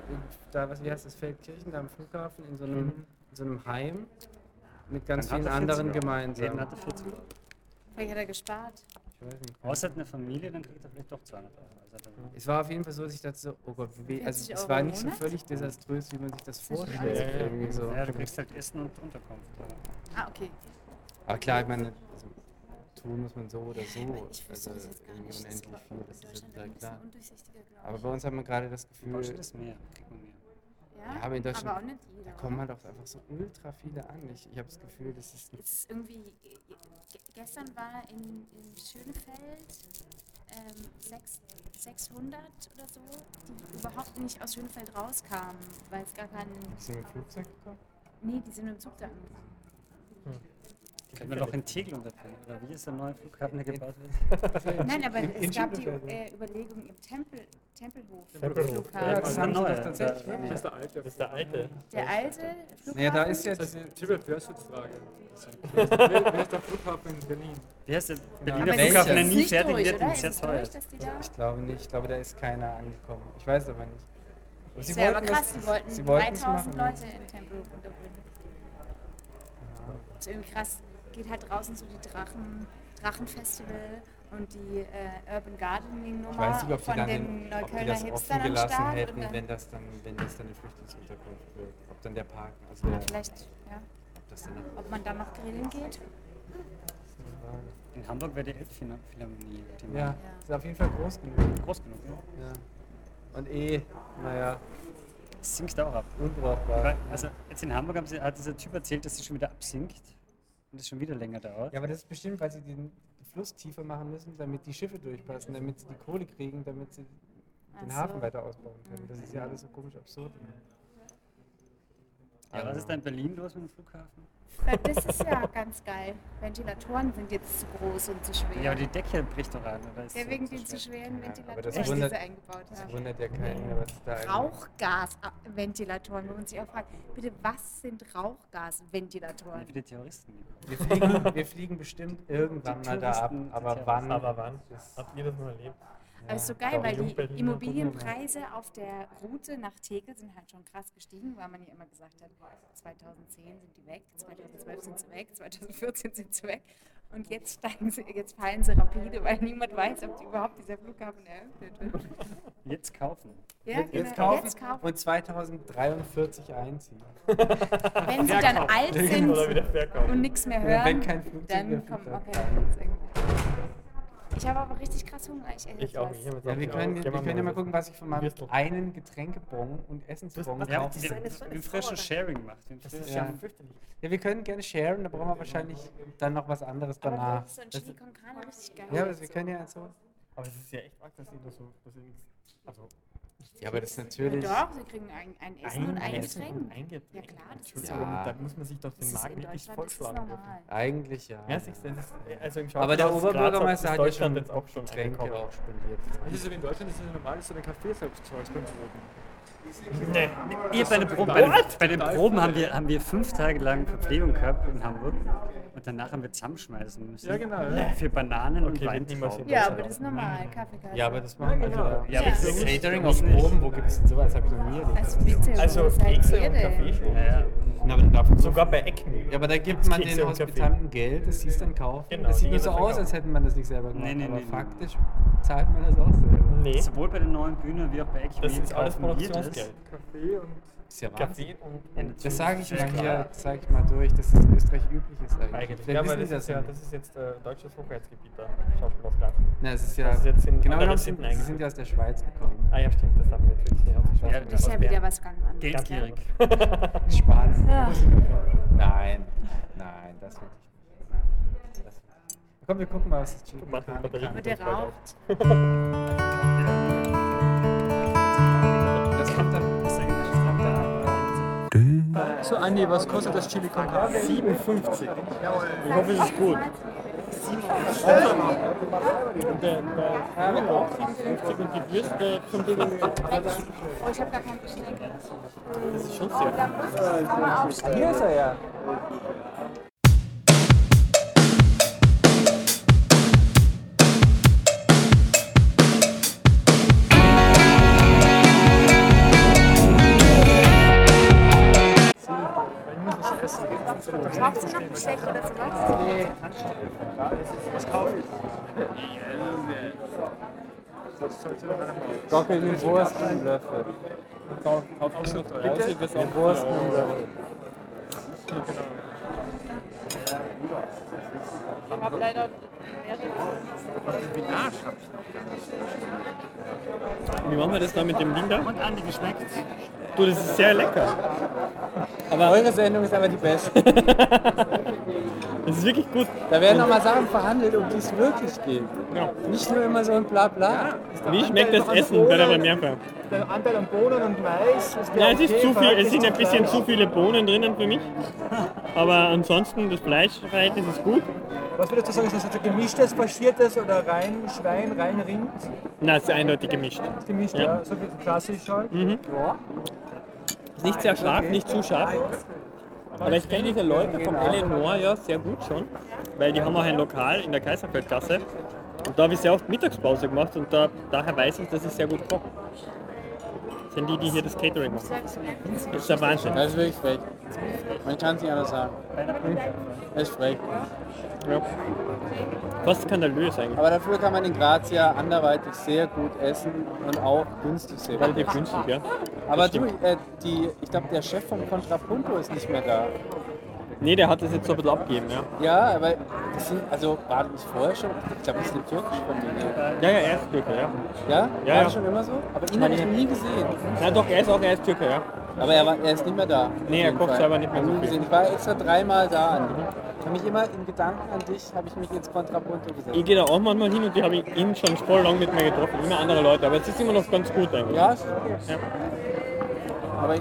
Speaker 7: wie heißt das, Feldkirchen, da am Flughafen, in so einem Heim mit ganz
Speaker 2: Dann hat
Speaker 7: vielen
Speaker 2: er 40
Speaker 7: anderen
Speaker 2: Jeden
Speaker 7: gemeinsam.
Speaker 2: hat er 40 €.
Speaker 3: Vielleicht hat er gespart.
Speaker 7: Ich weiß nicht.
Speaker 2: Außer eine Familie, dann kriegt er vielleicht doch 200 €. Also
Speaker 7: Es war auf jeden Fall so, dass ich dachte so, oh Gott, also
Speaker 3: 40
Speaker 7: es
Speaker 3: €
Speaker 7: war
Speaker 3: im
Speaker 7: nicht so
Speaker 3: Monat?
Speaker 7: völlig desaströs, wie man sich das
Speaker 3: ist schon
Speaker 7: vorstellt.
Speaker 1: alles
Speaker 7: Irgendwie so.
Speaker 2: ja, du kriegst halt Essen und Unterkunft.
Speaker 3: Ah, okay.
Speaker 7: Aber klar, ich meine, also, tun muss man so oder so.
Speaker 3: Ich
Speaker 7: Also
Speaker 3: wüsste das jetzt gar
Speaker 7: irgendwie
Speaker 3: nicht. Das
Speaker 7: unendlich
Speaker 3: war
Speaker 7: viel, das ist
Speaker 3: Deutschland
Speaker 7: ja
Speaker 3: ein bisschen
Speaker 7: klar.
Speaker 3: undurchsichtiger, glaube
Speaker 7: Aber
Speaker 3: ich.
Speaker 7: bei uns hat man gerade das
Speaker 2: In
Speaker 7: Gefühl,
Speaker 2: Deutschland ist mehr, kriegt man mehr.
Speaker 3: Ja,
Speaker 7: aber in Deutschland
Speaker 3: aber auch nicht
Speaker 7: da
Speaker 3: jeder.
Speaker 7: kommen halt auch einfach so ultra viele an. Ich habe das Gefühl, das ist
Speaker 3: Es ist irgendwie, gestern war in Schönefeld 600 oder so, die überhaupt nicht aus Schönefeld rauskamen, weil es gar keinen.
Speaker 7: sind mit dem Flugzeug gekommen.
Speaker 3: Nee, die sind mit dem Zug da angekommen.
Speaker 2: Können wir doch in Tegel unterbringen, oder wie ist der neue Flughafen, der gebaut wird?
Speaker 3: Nein, aber
Speaker 7: in
Speaker 3: es gab die
Speaker 7: Schönefeld,
Speaker 3: Überlegung im Tempelhof.
Speaker 1: Tempelhof.
Speaker 3: Flughafen.
Speaker 7: Ja,
Speaker 2: das
Speaker 7: das
Speaker 2: ist
Speaker 7: haben
Speaker 2: der
Speaker 7: sie
Speaker 2: neue.
Speaker 7: doch tatsächlich.
Speaker 6: Das ist der alte.
Speaker 1: Das ist der alte.
Speaker 3: Der alte Flughafen.
Speaker 7: Naja, da ist
Speaker 6: Das
Speaker 7: jetzt.
Speaker 6: ist Triple Pursuit-Frage. Wer ist der Flughafen in Berlin?
Speaker 2: Wie heißt der
Speaker 3: Aber
Speaker 2: Berliner
Speaker 7: welcher?
Speaker 2: Flughafen, der
Speaker 3: ist
Speaker 2: nie
Speaker 3: nicht
Speaker 2: fertig
Speaker 3: durch,
Speaker 2: wird
Speaker 3: oder?
Speaker 2: und
Speaker 3: Ist
Speaker 2: sehr
Speaker 3: es
Speaker 2: teuer
Speaker 3: durch,
Speaker 2: ist?
Speaker 3: dass die da.
Speaker 7: Ich glaube nicht. Ich glaube, da ist keiner angekommen. Ich weiß es aber nicht. Aber
Speaker 3: Das wäre aber
Speaker 7: das-
Speaker 3: krass, die wollten
Speaker 7: es
Speaker 3: 3000
Speaker 7: machen.
Speaker 3: Leute in Tempelhof unterbringen. Das ist irgendwie krass. Geht halt draußen so die Drachenfestival und die Urban Gardening-Nummer
Speaker 7: Ich weiß nicht, ob
Speaker 3: von
Speaker 7: die, dann
Speaker 3: den
Speaker 7: ob die
Speaker 3: Neuköllner
Speaker 7: das
Speaker 3: Hipstern
Speaker 7: offen
Speaker 3: am
Speaker 7: gelassen
Speaker 3: Start.
Speaker 7: hätten,
Speaker 3: Und dann,
Speaker 7: wenn das dann eine Flüchtlingsunterkunft wird. Ob dann der Park, also
Speaker 3: ja,
Speaker 7: der,
Speaker 3: vielleicht, ja,
Speaker 7: ob das dann
Speaker 3: ob man dann noch grillen geht.
Speaker 2: In Hamburg wäre die Elbphilharmonie.
Speaker 7: Ja, ist auf jeden Fall groß genug.
Speaker 2: Groß genug, ja.
Speaker 7: Ja. Und naja,
Speaker 2: Das sinkt auch ab.
Speaker 7: unbrauchbar.
Speaker 2: Also jetzt in Hamburg hat dieser Typ erzählt, dass sie schon wieder absinkt und es schon wieder länger dauert.
Speaker 7: Ja, aber das ist bestimmt, weil sie den Fluss tiefer machen müssen, damit die Schiffe durchpassen, damit sie die Kohle kriegen, damit sie den
Speaker 3: Ach
Speaker 7: Hafen
Speaker 3: so.
Speaker 7: weiter ausbauen können. Das ist ja alles so komisch absurd.
Speaker 2: Ja, was ist da in Berlin los mit dem Flughafen?
Speaker 3: Weil das ist ja ganz geil. Ventilatoren sind jetzt zu groß und zu schwer.
Speaker 2: Ja, aber die Decke bricht doch an. Oder ist
Speaker 3: Ja,
Speaker 2: so-
Speaker 3: wegen
Speaker 2: so
Speaker 3: den zu
Speaker 2: schwer?
Speaker 3: schweren
Speaker 7: Ja, aber
Speaker 3: Ventilatoren,
Speaker 7: das
Speaker 3: die
Speaker 7: wundert-
Speaker 3: sie eingebaut
Speaker 7: Das
Speaker 3: haben.
Speaker 7: wundert ja keinen mehr, was ist da eigentlich.
Speaker 3: Rauchgasventilatoren, wo man sich auch fragt, bitte, was sind Rauchgasventilatoren?
Speaker 2: Wie die Terroristen.
Speaker 7: Wir fliegen bestimmt irgendwann
Speaker 2: Die
Speaker 7: mal da ab,
Speaker 2: Touristen,
Speaker 7: aber
Speaker 2: die
Speaker 7: wann?
Speaker 1: Aber wann?
Speaker 7: Das-
Speaker 1: Habt ihr das mal erlebt?
Speaker 3: Aber ist so
Speaker 7: Ja,
Speaker 3: geil,
Speaker 7: doch,
Speaker 3: weil
Speaker 1: Jung
Speaker 3: die
Speaker 1: Berliner
Speaker 3: Immobilienpreise auf der Route nach Tegel sind halt schon krass gestiegen, weil man ja immer gesagt hat, 2010 sind die weg, 2012 sind sie weg, 2014 sind sie weg. Und jetzt fallen sie rapide, weil niemand weiß, ob überhaupt dieser Flughafen eröffnet wird.
Speaker 2: Jetzt kaufen.
Speaker 3: Ja,
Speaker 7: Jetzt
Speaker 3: genau.
Speaker 7: kaufen
Speaker 3: Jetzt kaufen.
Speaker 7: und 2043 einziehen.
Speaker 3: Wenn sie dann alt sind
Speaker 1: Oder wieder verkaufen.
Speaker 3: und nichts mehr
Speaker 7: Wenn
Speaker 3: hören,
Speaker 7: kein Flugzeug mehr
Speaker 3: dann
Speaker 7: fliegt,
Speaker 3: kommt
Speaker 7: dann-
Speaker 3: Ich habe aber richtig krass Hunger. Ich esse
Speaker 1: Ich auch
Speaker 3: was.
Speaker 1: nicht. Ich hab jetzt
Speaker 7: Ja,
Speaker 1: auch
Speaker 7: wir
Speaker 1: genau-
Speaker 7: können
Speaker 1: gehen
Speaker 7: ja mal gucken, was ich von meinem
Speaker 1: Wirst du-
Speaker 7: einen Getränkebon und Essensbon
Speaker 2: Ja,
Speaker 7: kaufe.
Speaker 2: wie frischer Sharing macht.
Speaker 1: Das ist
Speaker 7: Ja.
Speaker 1: ja fürchterlich.
Speaker 7: Ja, wir können gerne sharen, da brauchen wir wahrscheinlich dann noch was anderes
Speaker 3: Aber
Speaker 7: danach.
Speaker 3: so ein Chili con Carne richtig geil.
Speaker 7: Ja, aber wir können ja so.
Speaker 1: Aber es ist ja echt arg, dass sie das so. Dass sie nichts. Also.
Speaker 7: Ja, aber das ist
Speaker 3: Ja,
Speaker 7: natürlich.
Speaker 3: doch, sie kriegen ein Essen und ein
Speaker 1: Essen
Speaker 3: Getränk.
Speaker 1: und ein Getränk.
Speaker 3: Ja klar, das ist
Speaker 1: Entschuldigung,
Speaker 7: Ja.
Speaker 1: da muss man sich doch den
Speaker 3: Das ist
Speaker 1: Magen
Speaker 3: in
Speaker 1: wirklich
Speaker 3: Deutschland ist das
Speaker 1: vollschlagen dürfen.
Speaker 3: normal.
Speaker 7: Eigentlich ja.
Speaker 1: Ja, siehst du, das ist, also im
Speaker 7: Aber der
Speaker 1: Schauspielhaus Graz
Speaker 7: Oberbürgermeister
Speaker 1: das
Speaker 7: hat ja
Speaker 1: Deutschland
Speaker 7: schon
Speaker 1: jetzt auch schon
Speaker 7: Getränke
Speaker 1: eingekauft.
Speaker 7: auch spendiert.
Speaker 6: Das ist aber in Deutschland ist es normal, dass du den Kaffee selbst zahlst beim Proben.
Speaker 1: Nee.
Speaker 2: Bei den Proben haben wir 5 Tage lang Verpflegung gehabt in Hamburg und danach haben wir zusammenschmeißen müssen.
Speaker 6: Ja, genau.
Speaker 2: Für Bananen und
Speaker 1: Okay, wird niemals
Speaker 2: Weintrauben.
Speaker 3: Ja, aber das ist normal. Kaffee.
Speaker 7: Ja, aber das machen wir. Also,
Speaker 2: Ja, aber es ist
Speaker 7: Catering auf Proben, wo gibt es denn sowas? Habe ich noch nie erlebt.
Speaker 3: Also bitte,
Speaker 1: Also
Speaker 3: wo seid
Speaker 1: Kekse
Speaker 3: ihr
Speaker 1: und
Speaker 3: denn?
Speaker 1: Kaffee schon.
Speaker 2: Ja,
Speaker 7: Na, aber dafür
Speaker 1: Sogar bei Ecken.
Speaker 7: Ja, aber da gibt man
Speaker 1: Kekse
Speaker 7: den
Speaker 1: und Kaffee.
Speaker 7: Hospitanten Geld, das sie es dann kaufen.
Speaker 1: Genau,
Speaker 7: das sieht
Speaker 1: die
Speaker 7: nur so
Speaker 1: das
Speaker 7: aus,
Speaker 1: verkaufen.
Speaker 7: als hätte man das nicht selber gemacht.
Speaker 2: Nee,
Speaker 7: aber
Speaker 2: nee.
Speaker 7: faktisch zahlt man das auch selber.
Speaker 1: Nee,
Speaker 2: sowohl bei der neuen Bühne wie auch bei Eckmehl
Speaker 1: das ist alles
Speaker 2: kaufen wir
Speaker 1: Produktionsgeld.
Speaker 6: Kaffee und
Speaker 7: Das ist ja Wahnsinn.
Speaker 1: Kaffee und
Speaker 2: Ja, natürlich.
Speaker 7: Das sage ich
Speaker 2: Ja,
Speaker 7: mal
Speaker 2: klar.
Speaker 7: hier, zeige ich mal durch, dass das in Österreich üblich ist eigentlich.
Speaker 1: eigentlich.
Speaker 7: Vielleicht
Speaker 1: Ja, aber
Speaker 7: wissen
Speaker 1: das
Speaker 7: die
Speaker 1: ist, ja,
Speaker 7: nicht.
Speaker 1: das ist jetzt deutsches Hochheitsgebiet da, Schauspielhaus Graz.
Speaker 7: Na, es ist ja,
Speaker 1: Das ist jetzt in
Speaker 7: genau
Speaker 1: andere
Speaker 7: genommen
Speaker 1: Sitten
Speaker 7: sind, sie
Speaker 1: eigentlich.
Speaker 7: sind ja aus der Schweiz gekommen.
Speaker 1: Ah ja, stimmt, das haben wir jetzt wirklich nicht
Speaker 2: Ja,
Speaker 3: Das ist ja wieder was ganz anderes.
Speaker 2: Geldgierig.
Speaker 7: Spanien.
Speaker 3: Ja.
Speaker 7: Nein, das wird nicht. Komm, wir gucken mal, was das Chili
Speaker 1: Machen
Speaker 7: Con Carne
Speaker 1: Batterien.
Speaker 7: kann.
Speaker 3: Und der raucht.
Speaker 7: Das kommt dann.
Speaker 6: So, Andi, was kostet das Chili con Carne?
Speaker 1: 57. Ich hoffe, es ist gut. Und der Kuchen auch 57 und die Würste 55.
Speaker 3: Oh, ich habe gar kein Geschenk.
Speaker 1: Das ist schon sehr gut.
Speaker 7: Hier ist er ja.
Speaker 3: Brauchst du noch Besteck oder sowas?
Speaker 7: Nee. Gockel den Wurst einen Löffel.
Speaker 1: Bitte? Das
Speaker 7: Den Wurst einen Löffel.
Speaker 3: Ich habe leider
Speaker 1: Wie machen wir das da mit dem Ding da?
Speaker 2: Und Andi, geschmeckt?
Speaker 1: Du, das ist sehr lecker.
Speaker 7: Aber eure Sendung ist aber die beste.
Speaker 1: Das ist wirklich gut.
Speaker 7: Da werden nochmal Sachen verhandelt, um die es wirklich geht.
Speaker 1: Ja.
Speaker 7: Nicht nur immer so ein Blabla.
Speaker 1: Wie schmeckt das Essen bei der Premiere?
Speaker 9: Der Anteil an Bohnen und Mais ist
Speaker 1: Ja, es ist zu viel, es sind ein bisschen zu viele Bohnen drinnen für mich. Aber ansonsten, das Fleischverhältnis ist gut.
Speaker 9: Was würdest du sagen, ist das jetzt ein gemischtes, faschiertes oder rein Schwein, rein Rind?
Speaker 1: Nein, es ist eindeutig gemischt.
Speaker 9: Gemischt,
Speaker 1: Ja.
Speaker 9: ja. So wie klassisch halt. Ja.
Speaker 1: Ist nicht sehr scharf, nicht zu scharf. Aber ich kenne diese Leute vom Eleanor ja sehr gut schon, weil die haben auch ein Lokal in der Kaiserfeldgasse. Und da habe ich sehr oft Mittagspause gemacht und daher weiß ich, dass ich sehr gut koche. Das sind die hier das Catering machen. Das ist der Wahnsinn.
Speaker 7: Das ist wirklich frech. Man kann es nicht anders sagen. Das ist frech.
Speaker 1: Ja. Fast skandalös eigentlich.
Speaker 7: Aber dafür kann man in Graz ja anderweitig sehr gut essen und auch günstig sehr gut
Speaker 1: Relativ
Speaker 7: essen.
Speaker 1: günstig, ja.
Speaker 7: Aber du, ich glaube, der Chef vom Contrapunto ist nicht mehr da.
Speaker 1: Nee, der hat das jetzt so ein bisschen abgegeben, ja.
Speaker 7: Ja, aber das sind, also war das nicht vorher schon? Ich glaube, das ist eine türkische Familie.
Speaker 1: Ja, er ist Türke, ja.
Speaker 7: Ja?
Speaker 1: Ja,
Speaker 7: War
Speaker 1: ja.
Speaker 7: das schon immer so? Aber ihn habe ich noch nie gesehen.
Speaker 1: Na doch, er ist Türke, ja.
Speaker 7: Aber er ist nicht mehr da.
Speaker 1: Nee,
Speaker 7: Auf
Speaker 1: er
Speaker 7: jeden
Speaker 1: kocht
Speaker 7: Fall.
Speaker 1: selber nicht mehr so
Speaker 7: Hab ich
Speaker 1: viel.
Speaker 7: gesehen. Ich war extra 3-mal da. Ich habe mich immer in Gedanken an dich, habe ich mich ins Contrapunto gesetzt.
Speaker 1: Ich gehe da auch manchmal hin und die habe ich ihn schon voll lang mit mir getroffen, immer andere Leute, aber es ist immer noch ganz gut eigentlich.
Speaker 7: Ja, ist okay.
Speaker 1: Ja.
Speaker 7: Aber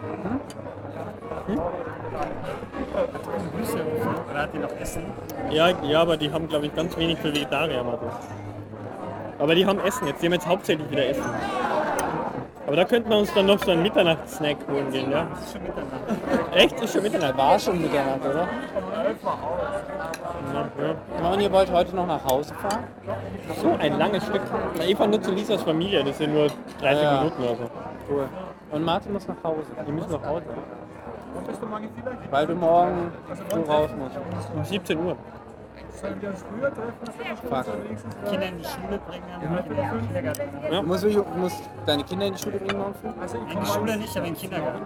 Speaker 2: Oder hat die noch Essen?
Speaker 1: Ja, aber die haben, glaube ich, ganz wenig für Vegetarier. Mal so. Aber die haben Essen jetzt, die haben jetzt hauptsächlich wieder Essen. Aber da könnten wir uns dann noch so einen Mitternachtssnack holen gehen, ja?
Speaker 2: Das ist schon Mitternacht.
Speaker 1: Echt? Ist schon Mitternacht?
Speaker 7: war schon Mitternacht, oder?
Speaker 1: Ja.
Speaker 7: Und ihr wollt heute noch nach Hause fahren?
Speaker 1: So ein langes Stück. Na, ich fahre nur zu Lisas Familie, das sind nur 30
Speaker 7: Ja.
Speaker 1: Minuten oder so.
Speaker 7: Cool. Und Martin muss nach Hause,
Speaker 1: Die müssen nach Hause.
Speaker 7: weil du morgen früh raus musst.
Speaker 1: Um 17 Uhr.
Speaker 9: Sollen wir uns früher treffen?
Speaker 7: Fuck.
Speaker 2: Kinder in die Schule bringen, Kinder in den Kindergarten.
Speaker 7: Du musst deine Kinder in die Schule bringen, Manfred?
Speaker 9: Also ich
Speaker 2: In die
Speaker 9: komme
Speaker 2: Schule nicht, aber in den Kindergarten.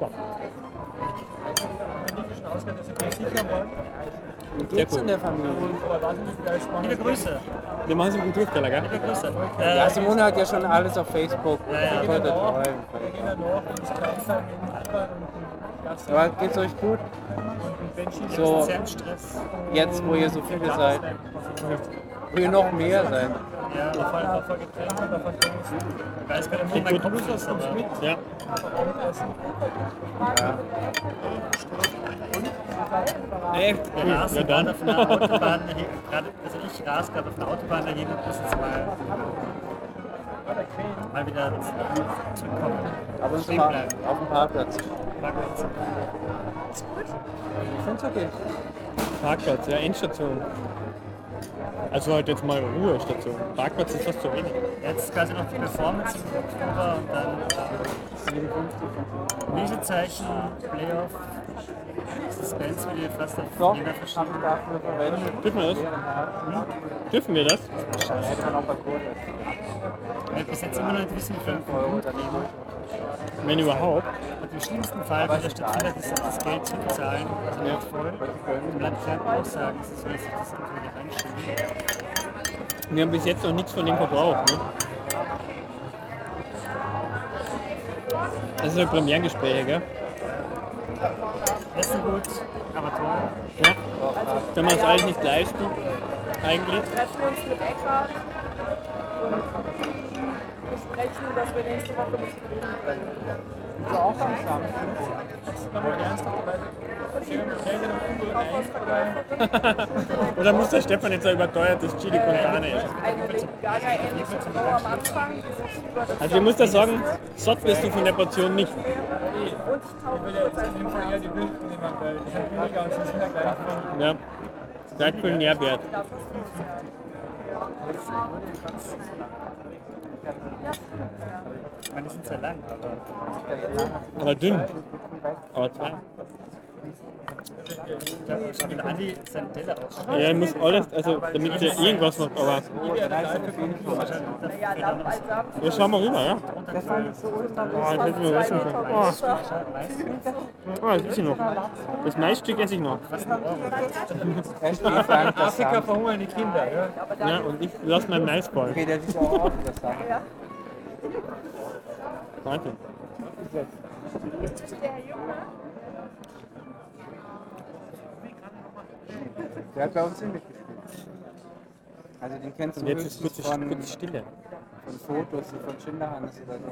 Speaker 9: nicht davon ausgehen, dass ich mich sicher wollen.
Speaker 7: Wie geht's in der Familie?
Speaker 9: Aber wahnsinnig viel spannend.
Speaker 2: Liebe Grüße.
Speaker 1: Wir machen so einen Kulturkeller, gell?
Speaker 2: Liebe Grüße.
Speaker 7: Ja, Simone hat ja schon alles auf Facebook.
Speaker 2: ja.
Speaker 7: Voll der Troll.
Speaker 9: Wir gehen dann noch ins Kleinfall mit dem Nachbarn und Gast.
Speaker 7: Aber geht's euch gut?
Speaker 9: Und Benji
Speaker 7: So,
Speaker 2: Sehr im Stress.
Speaker 7: jetzt wo ihr so viele seid. Wo ihr noch mehr seid.
Speaker 2: Ja,
Speaker 9: vor allem auch voll getrennt oder verkauft.
Speaker 2: ich weiß gar nicht, wo mein Kopf ist, aber
Speaker 1: Ja. Echt?
Speaker 2: wir rasen
Speaker 1: Ja, dann.
Speaker 2: gerade auf einer Autobahn, also ich rase gerade auf einer Autobahn dahin und muss jetzt mal wieder zurückkommen.
Speaker 7: Aber uns
Speaker 2: Stehen
Speaker 7: mal
Speaker 2: bleiben.
Speaker 7: auf dem Parkplatz.
Speaker 2: Parkplatz.
Speaker 7: Ich find's okay.
Speaker 1: Parkplatz, ja, Endstation. Also halt jetzt mal Ruhestation. Parkplatz ist fast zu wenig.
Speaker 2: Jetzt quasi noch die Performance im Oktober und dann Lesezeichen, Playoff, Suspense würde fast auf
Speaker 7: Doch,
Speaker 2: jeder
Speaker 7: haben
Speaker 2: verschiedene.
Speaker 7: wir dafür verwendet.
Speaker 1: Dürfen wir das? Dürfen wir das?
Speaker 7: Hätte man auch bei Kurt.
Speaker 2: Weil wir bis jetzt immer noch nicht wissen, wie viel wir gut nehmen.
Speaker 1: Wenn überhaupt.
Speaker 2: Und im schlimmsten Fall, wenn der Stattfinder das Geld zurückzahlen, also nicht voll, im Land Aussagen, das ist so, dass sich das irgendwie nicht reinschieben.
Speaker 1: Wir haben bis jetzt noch nichts von dem verbraucht. Ne? Das sind halt Premierengespräche, gell?
Speaker 2: Essen gut, aber toll.
Speaker 1: Ja. Können wir uns alles nicht leisten, eigentlich.
Speaker 10: treffen uns mit Eckhard und besprechen, dass wir nächste Woche nicht reden können.
Speaker 9: So auch am Samstag. Aber ernsthafterweise.
Speaker 1: Oder muss der Stefan jetzt ein überteuertes Chili con Carne essen?
Speaker 10: Eine Lady Gaga ähnliche Frau am Anfang, die sich über das
Speaker 1: Also ich muss da sagen, satt wirst du von der Portion nicht.
Speaker 10: und ich tauche
Speaker 9: Ich will ja jetzt in dem Fall eher die Wilden nehmen, weil die sind billiger und sie sind ja gleich von.
Speaker 1: Ja. Der hat viel Nährwert.
Speaker 2: Ich meine, die sind sehr lang, aber
Speaker 1: Aber dünn. Aber zwei.
Speaker 2: ich glaube, schau wieder Andi seinen Teller aus.
Speaker 1: Ja, er muss alles, also damit er irgendwas macht, aber. Ja, schau mal rüber, ja. Oh, jetzt hätten wir essen können. Oh, das ist noch. Das Maisstück esse ich noch.
Speaker 9: Afrika verhungern die Kinder, ja?
Speaker 1: Ja, und ich lasse meinen Maisball.
Speaker 7: Okay, der sieht auch aus, das sagen.
Speaker 1: Warte.
Speaker 7: Der hat bei uns nicht mitgespielt. Also den kennst du
Speaker 1: Jetzt ist
Speaker 7: höchstens
Speaker 1: kurze
Speaker 7: von
Speaker 1: Stille.
Speaker 7: Fotos oder von Schinderhannes oder so.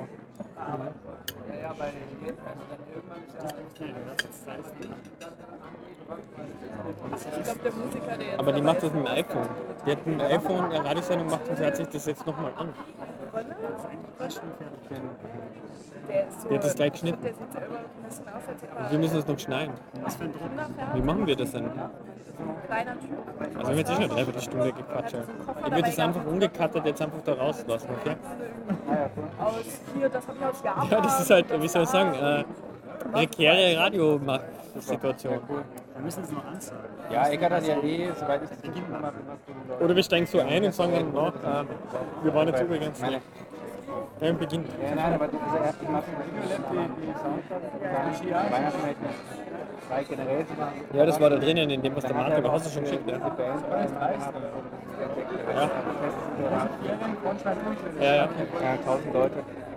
Speaker 10: Ich glaube, der Musiker, der jetzt
Speaker 1: Aber die macht das mit dem iPhone. Die hat mit dem iPhone eine Radiosendung gemacht und sie hat sich das jetzt nochmal an.
Speaker 10: der ist so,
Speaker 1: Die hat das gleich geschnitten.
Speaker 10: der sieht ja immer ein bisschen aus, als hätte er
Speaker 1: Wir müssen es noch schneiden. Wie machen wir das denn?
Speaker 10: ein kleiner Typ.
Speaker 1: Also wir haben jetzt eine Dreiviertelstunde gequatscht. Ich würde das einfach ungecuttet jetzt einfach da rauslassen, okay?
Speaker 10: Aus hier, das habe ich aus Japan.
Speaker 1: Ja, das ist halt, wie soll ich sagen, prekäre Radiosituation.
Speaker 2: Wir müssen es noch ansagen.
Speaker 7: Ja, Eckart hat ja soweit ich das mitbekommen habe, immer
Speaker 1: Oder wir steigen so ein und sagen dann nach, wir waren jetzt übrigens
Speaker 7: Meine-
Speaker 1: nicht. Ja, im Beginn.
Speaker 7: Ja, nein, aber diese erste Masse, die Soundtrack, Weihnachten halt nicht. Weil generell sind
Speaker 1: Ja, das war da drinnen, in dem, was der Marco, da hast du schon geschickt, ja.
Speaker 7: diese Bands
Speaker 1: Ja, ja.
Speaker 7: ja, 1000 Leute.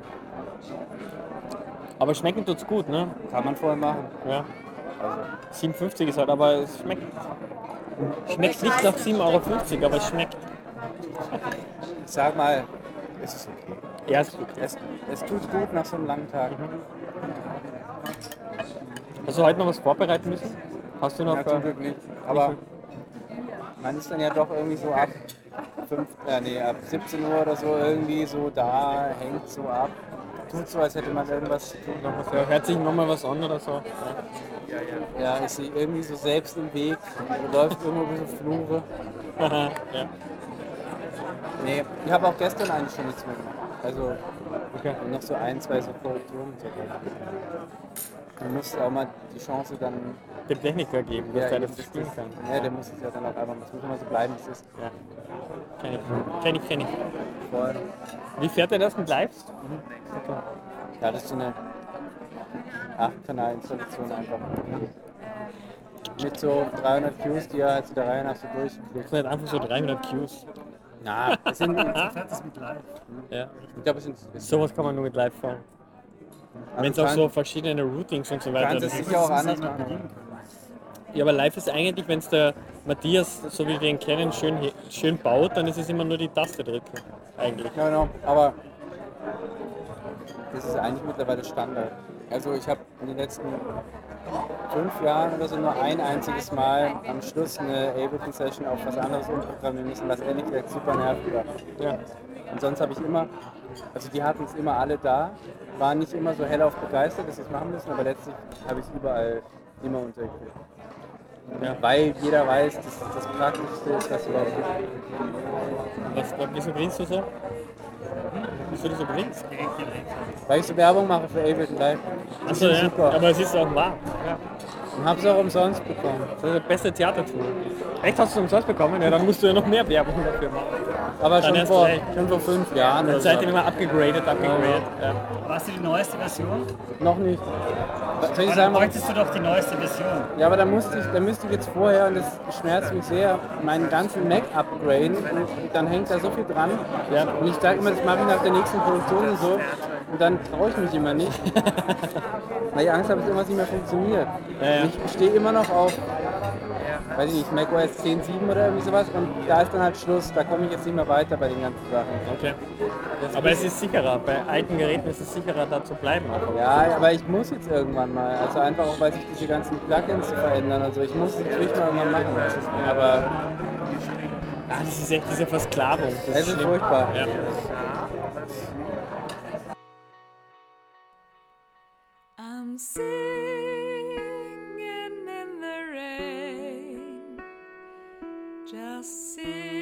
Speaker 1: Aber schmecken tut's gut, ne?
Speaker 7: Kann man vorher machen.
Speaker 1: Ja. 7,50 ist halt, aber es schmeckt. Schmeckt nicht nach 7,50 €, aber es schmeckt.
Speaker 7: Ich sag mal, es ist okay.
Speaker 1: Ja, ist gut.
Speaker 7: Es tut gut nach so einem langen Tag.
Speaker 1: Hast du heute noch was vorbereiten müssen? Hast du noch.
Speaker 7: Ja, zum Glück nicht. Aber man ist dann ja doch irgendwie so ab 17 Uhr oder so irgendwie so da, hängt so ab. Tut so, als hätte man irgendwas zu tun.
Speaker 1: Ja, hört sich nochmal was an oder so.
Speaker 7: Ja, ist sie irgendwie so selbst im Weg, läuft irgendwo ein bisschen Flure.
Speaker 1: Haha, ja.
Speaker 7: Nee, ich habe auch gestern eigentlich schon nichts mehr gemacht. Also
Speaker 1: Okay.
Speaker 7: noch so ein, zwei so Korrekturen. Und so. Du musst auch mal die Chance dann
Speaker 1: dem Techniker geben, dass der
Speaker 7: eben,
Speaker 1: das spielen kann.
Speaker 7: Ja, der muss es ja dann auch einfach, das muss immer so bleiben, wie es ist.
Speaker 1: Ja. Kenn ich.
Speaker 7: Voll.
Speaker 1: Wie fährt er das mit Lives?
Speaker 7: Ja, das ist so eine 8-Kanal-Installation einfach. Mit so 300 Qs, die er halt so der Reihe nach so durchklickt.
Speaker 1: Das sind halt einfach so 300 Qs.
Speaker 7: Na, es sind.
Speaker 2: Das mit live.
Speaker 1: Ja.
Speaker 7: Ich glaube, es sind.
Speaker 1: Sowas kann man nur mit Live fahren.
Speaker 7: Aber
Speaker 1: Wenn es
Speaker 7: du
Speaker 1: auch so
Speaker 7: kannst-
Speaker 1: verschiedene Routings und so
Speaker 7: Du
Speaker 1: weiter
Speaker 7: kannst es
Speaker 1: gibt.
Speaker 7: sicher auch anders machen.
Speaker 1: Ja, aber Live ist eigentlich, wenn es der Matthias, so wie wir ihn kennen, schön baut, dann ist es immer nur die Taste drücken. Eigentlich.
Speaker 7: Ja, genau, aber das ist eigentlich mittlerweile Standard. Also ich habe in den letzten 5 Jahren oder so nur ein einziges Mal am Schluss eine Ableton-Session auf was anderes umprogrammieren müssen, was ehrlich gesagt super nervig war.
Speaker 1: Ja.
Speaker 7: Und sonst habe ich immer, also die hatten es immer alle da, waren nicht immer so hellauf begeistert, dass sie es machen müssen, aber letztlich habe ich es überall immer untergekriegt.
Speaker 1: Ja.
Speaker 7: Weil jeder weiß, dass das Praktischste ist, was überhaupt gibt.
Speaker 1: Wieso grinst du so? Wieso du so grinst?
Speaker 7: Weil ich so Werbung mache für Ableton Live. Die
Speaker 1: Achso,
Speaker 7: sind
Speaker 1: ja.
Speaker 7: super.
Speaker 1: Aber es ist auch wahr. Ja.
Speaker 7: Und hab's auch umsonst bekommen.
Speaker 1: Das ist das beste Theatertool. Echt, hast du es umsonst bekommen? Ja, dann musst du ja noch mehr Werbung dafür machen.
Speaker 7: Aber
Speaker 1: Dann
Speaker 7: schon
Speaker 1: erst
Speaker 7: vor,
Speaker 1: recht.
Speaker 7: schon vor 5 Jahren.
Speaker 1: Dann
Speaker 7: Oder
Speaker 1: seid
Speaker 7: so.
Speaker 1: ihr immer abgegradet. Ja.
Speaker 2: Was ist die neueste Version?
Speaker 7: Noch nicht. Soll ich
Speaker 2: Aber dann
Speaker 7: sagen,
Speaker 2: bräuchtest du doch die neueste Version.
Speaker 7: ja, aber da müsste ich jetzt vorher, und das schmerzt mich sehr, meinen ganzen Mac upgraden und dann hängt da so viel dran.
Speaker 1: Ja.
Speaker 7: Und ich sage immer, das mache ich nach der nächsten Produktion und so. Und dann traue ich mich immer nicht. Weil ich Angst habe, dass irgendwas nicht mehr funktioniert.
Speaker 1: Ja.
Speaker 7: Und ich stehe immer noch auf, weiß ich nicht, macOS 10.7 oder irgendwie sowas. Und da ist dann halt Schluss. Da komme ich jetzt nicht mehr weiter bei den ganzen Sachen.
Speaker 1: Okay. Aber es ist sicherer. Bei alten Geräten ist es sicherer, da zu bleiben.
Speaker 7: Ja, aber ich muss jetzt irgendwann mal. Also einfach auch, weil sich diese ganzen Plugins verändern. Also ich muss es natürlich mal irgendwann machen. Aber
Speaker 1: Das ist echt diese Versklavung. Das
Speaker 7: es ist
Speaker 1: schlimm.
Speaker 7: furchtbar.
Speaker 1: Ja.
Speaker 11: I'm singing in the rain, just singing.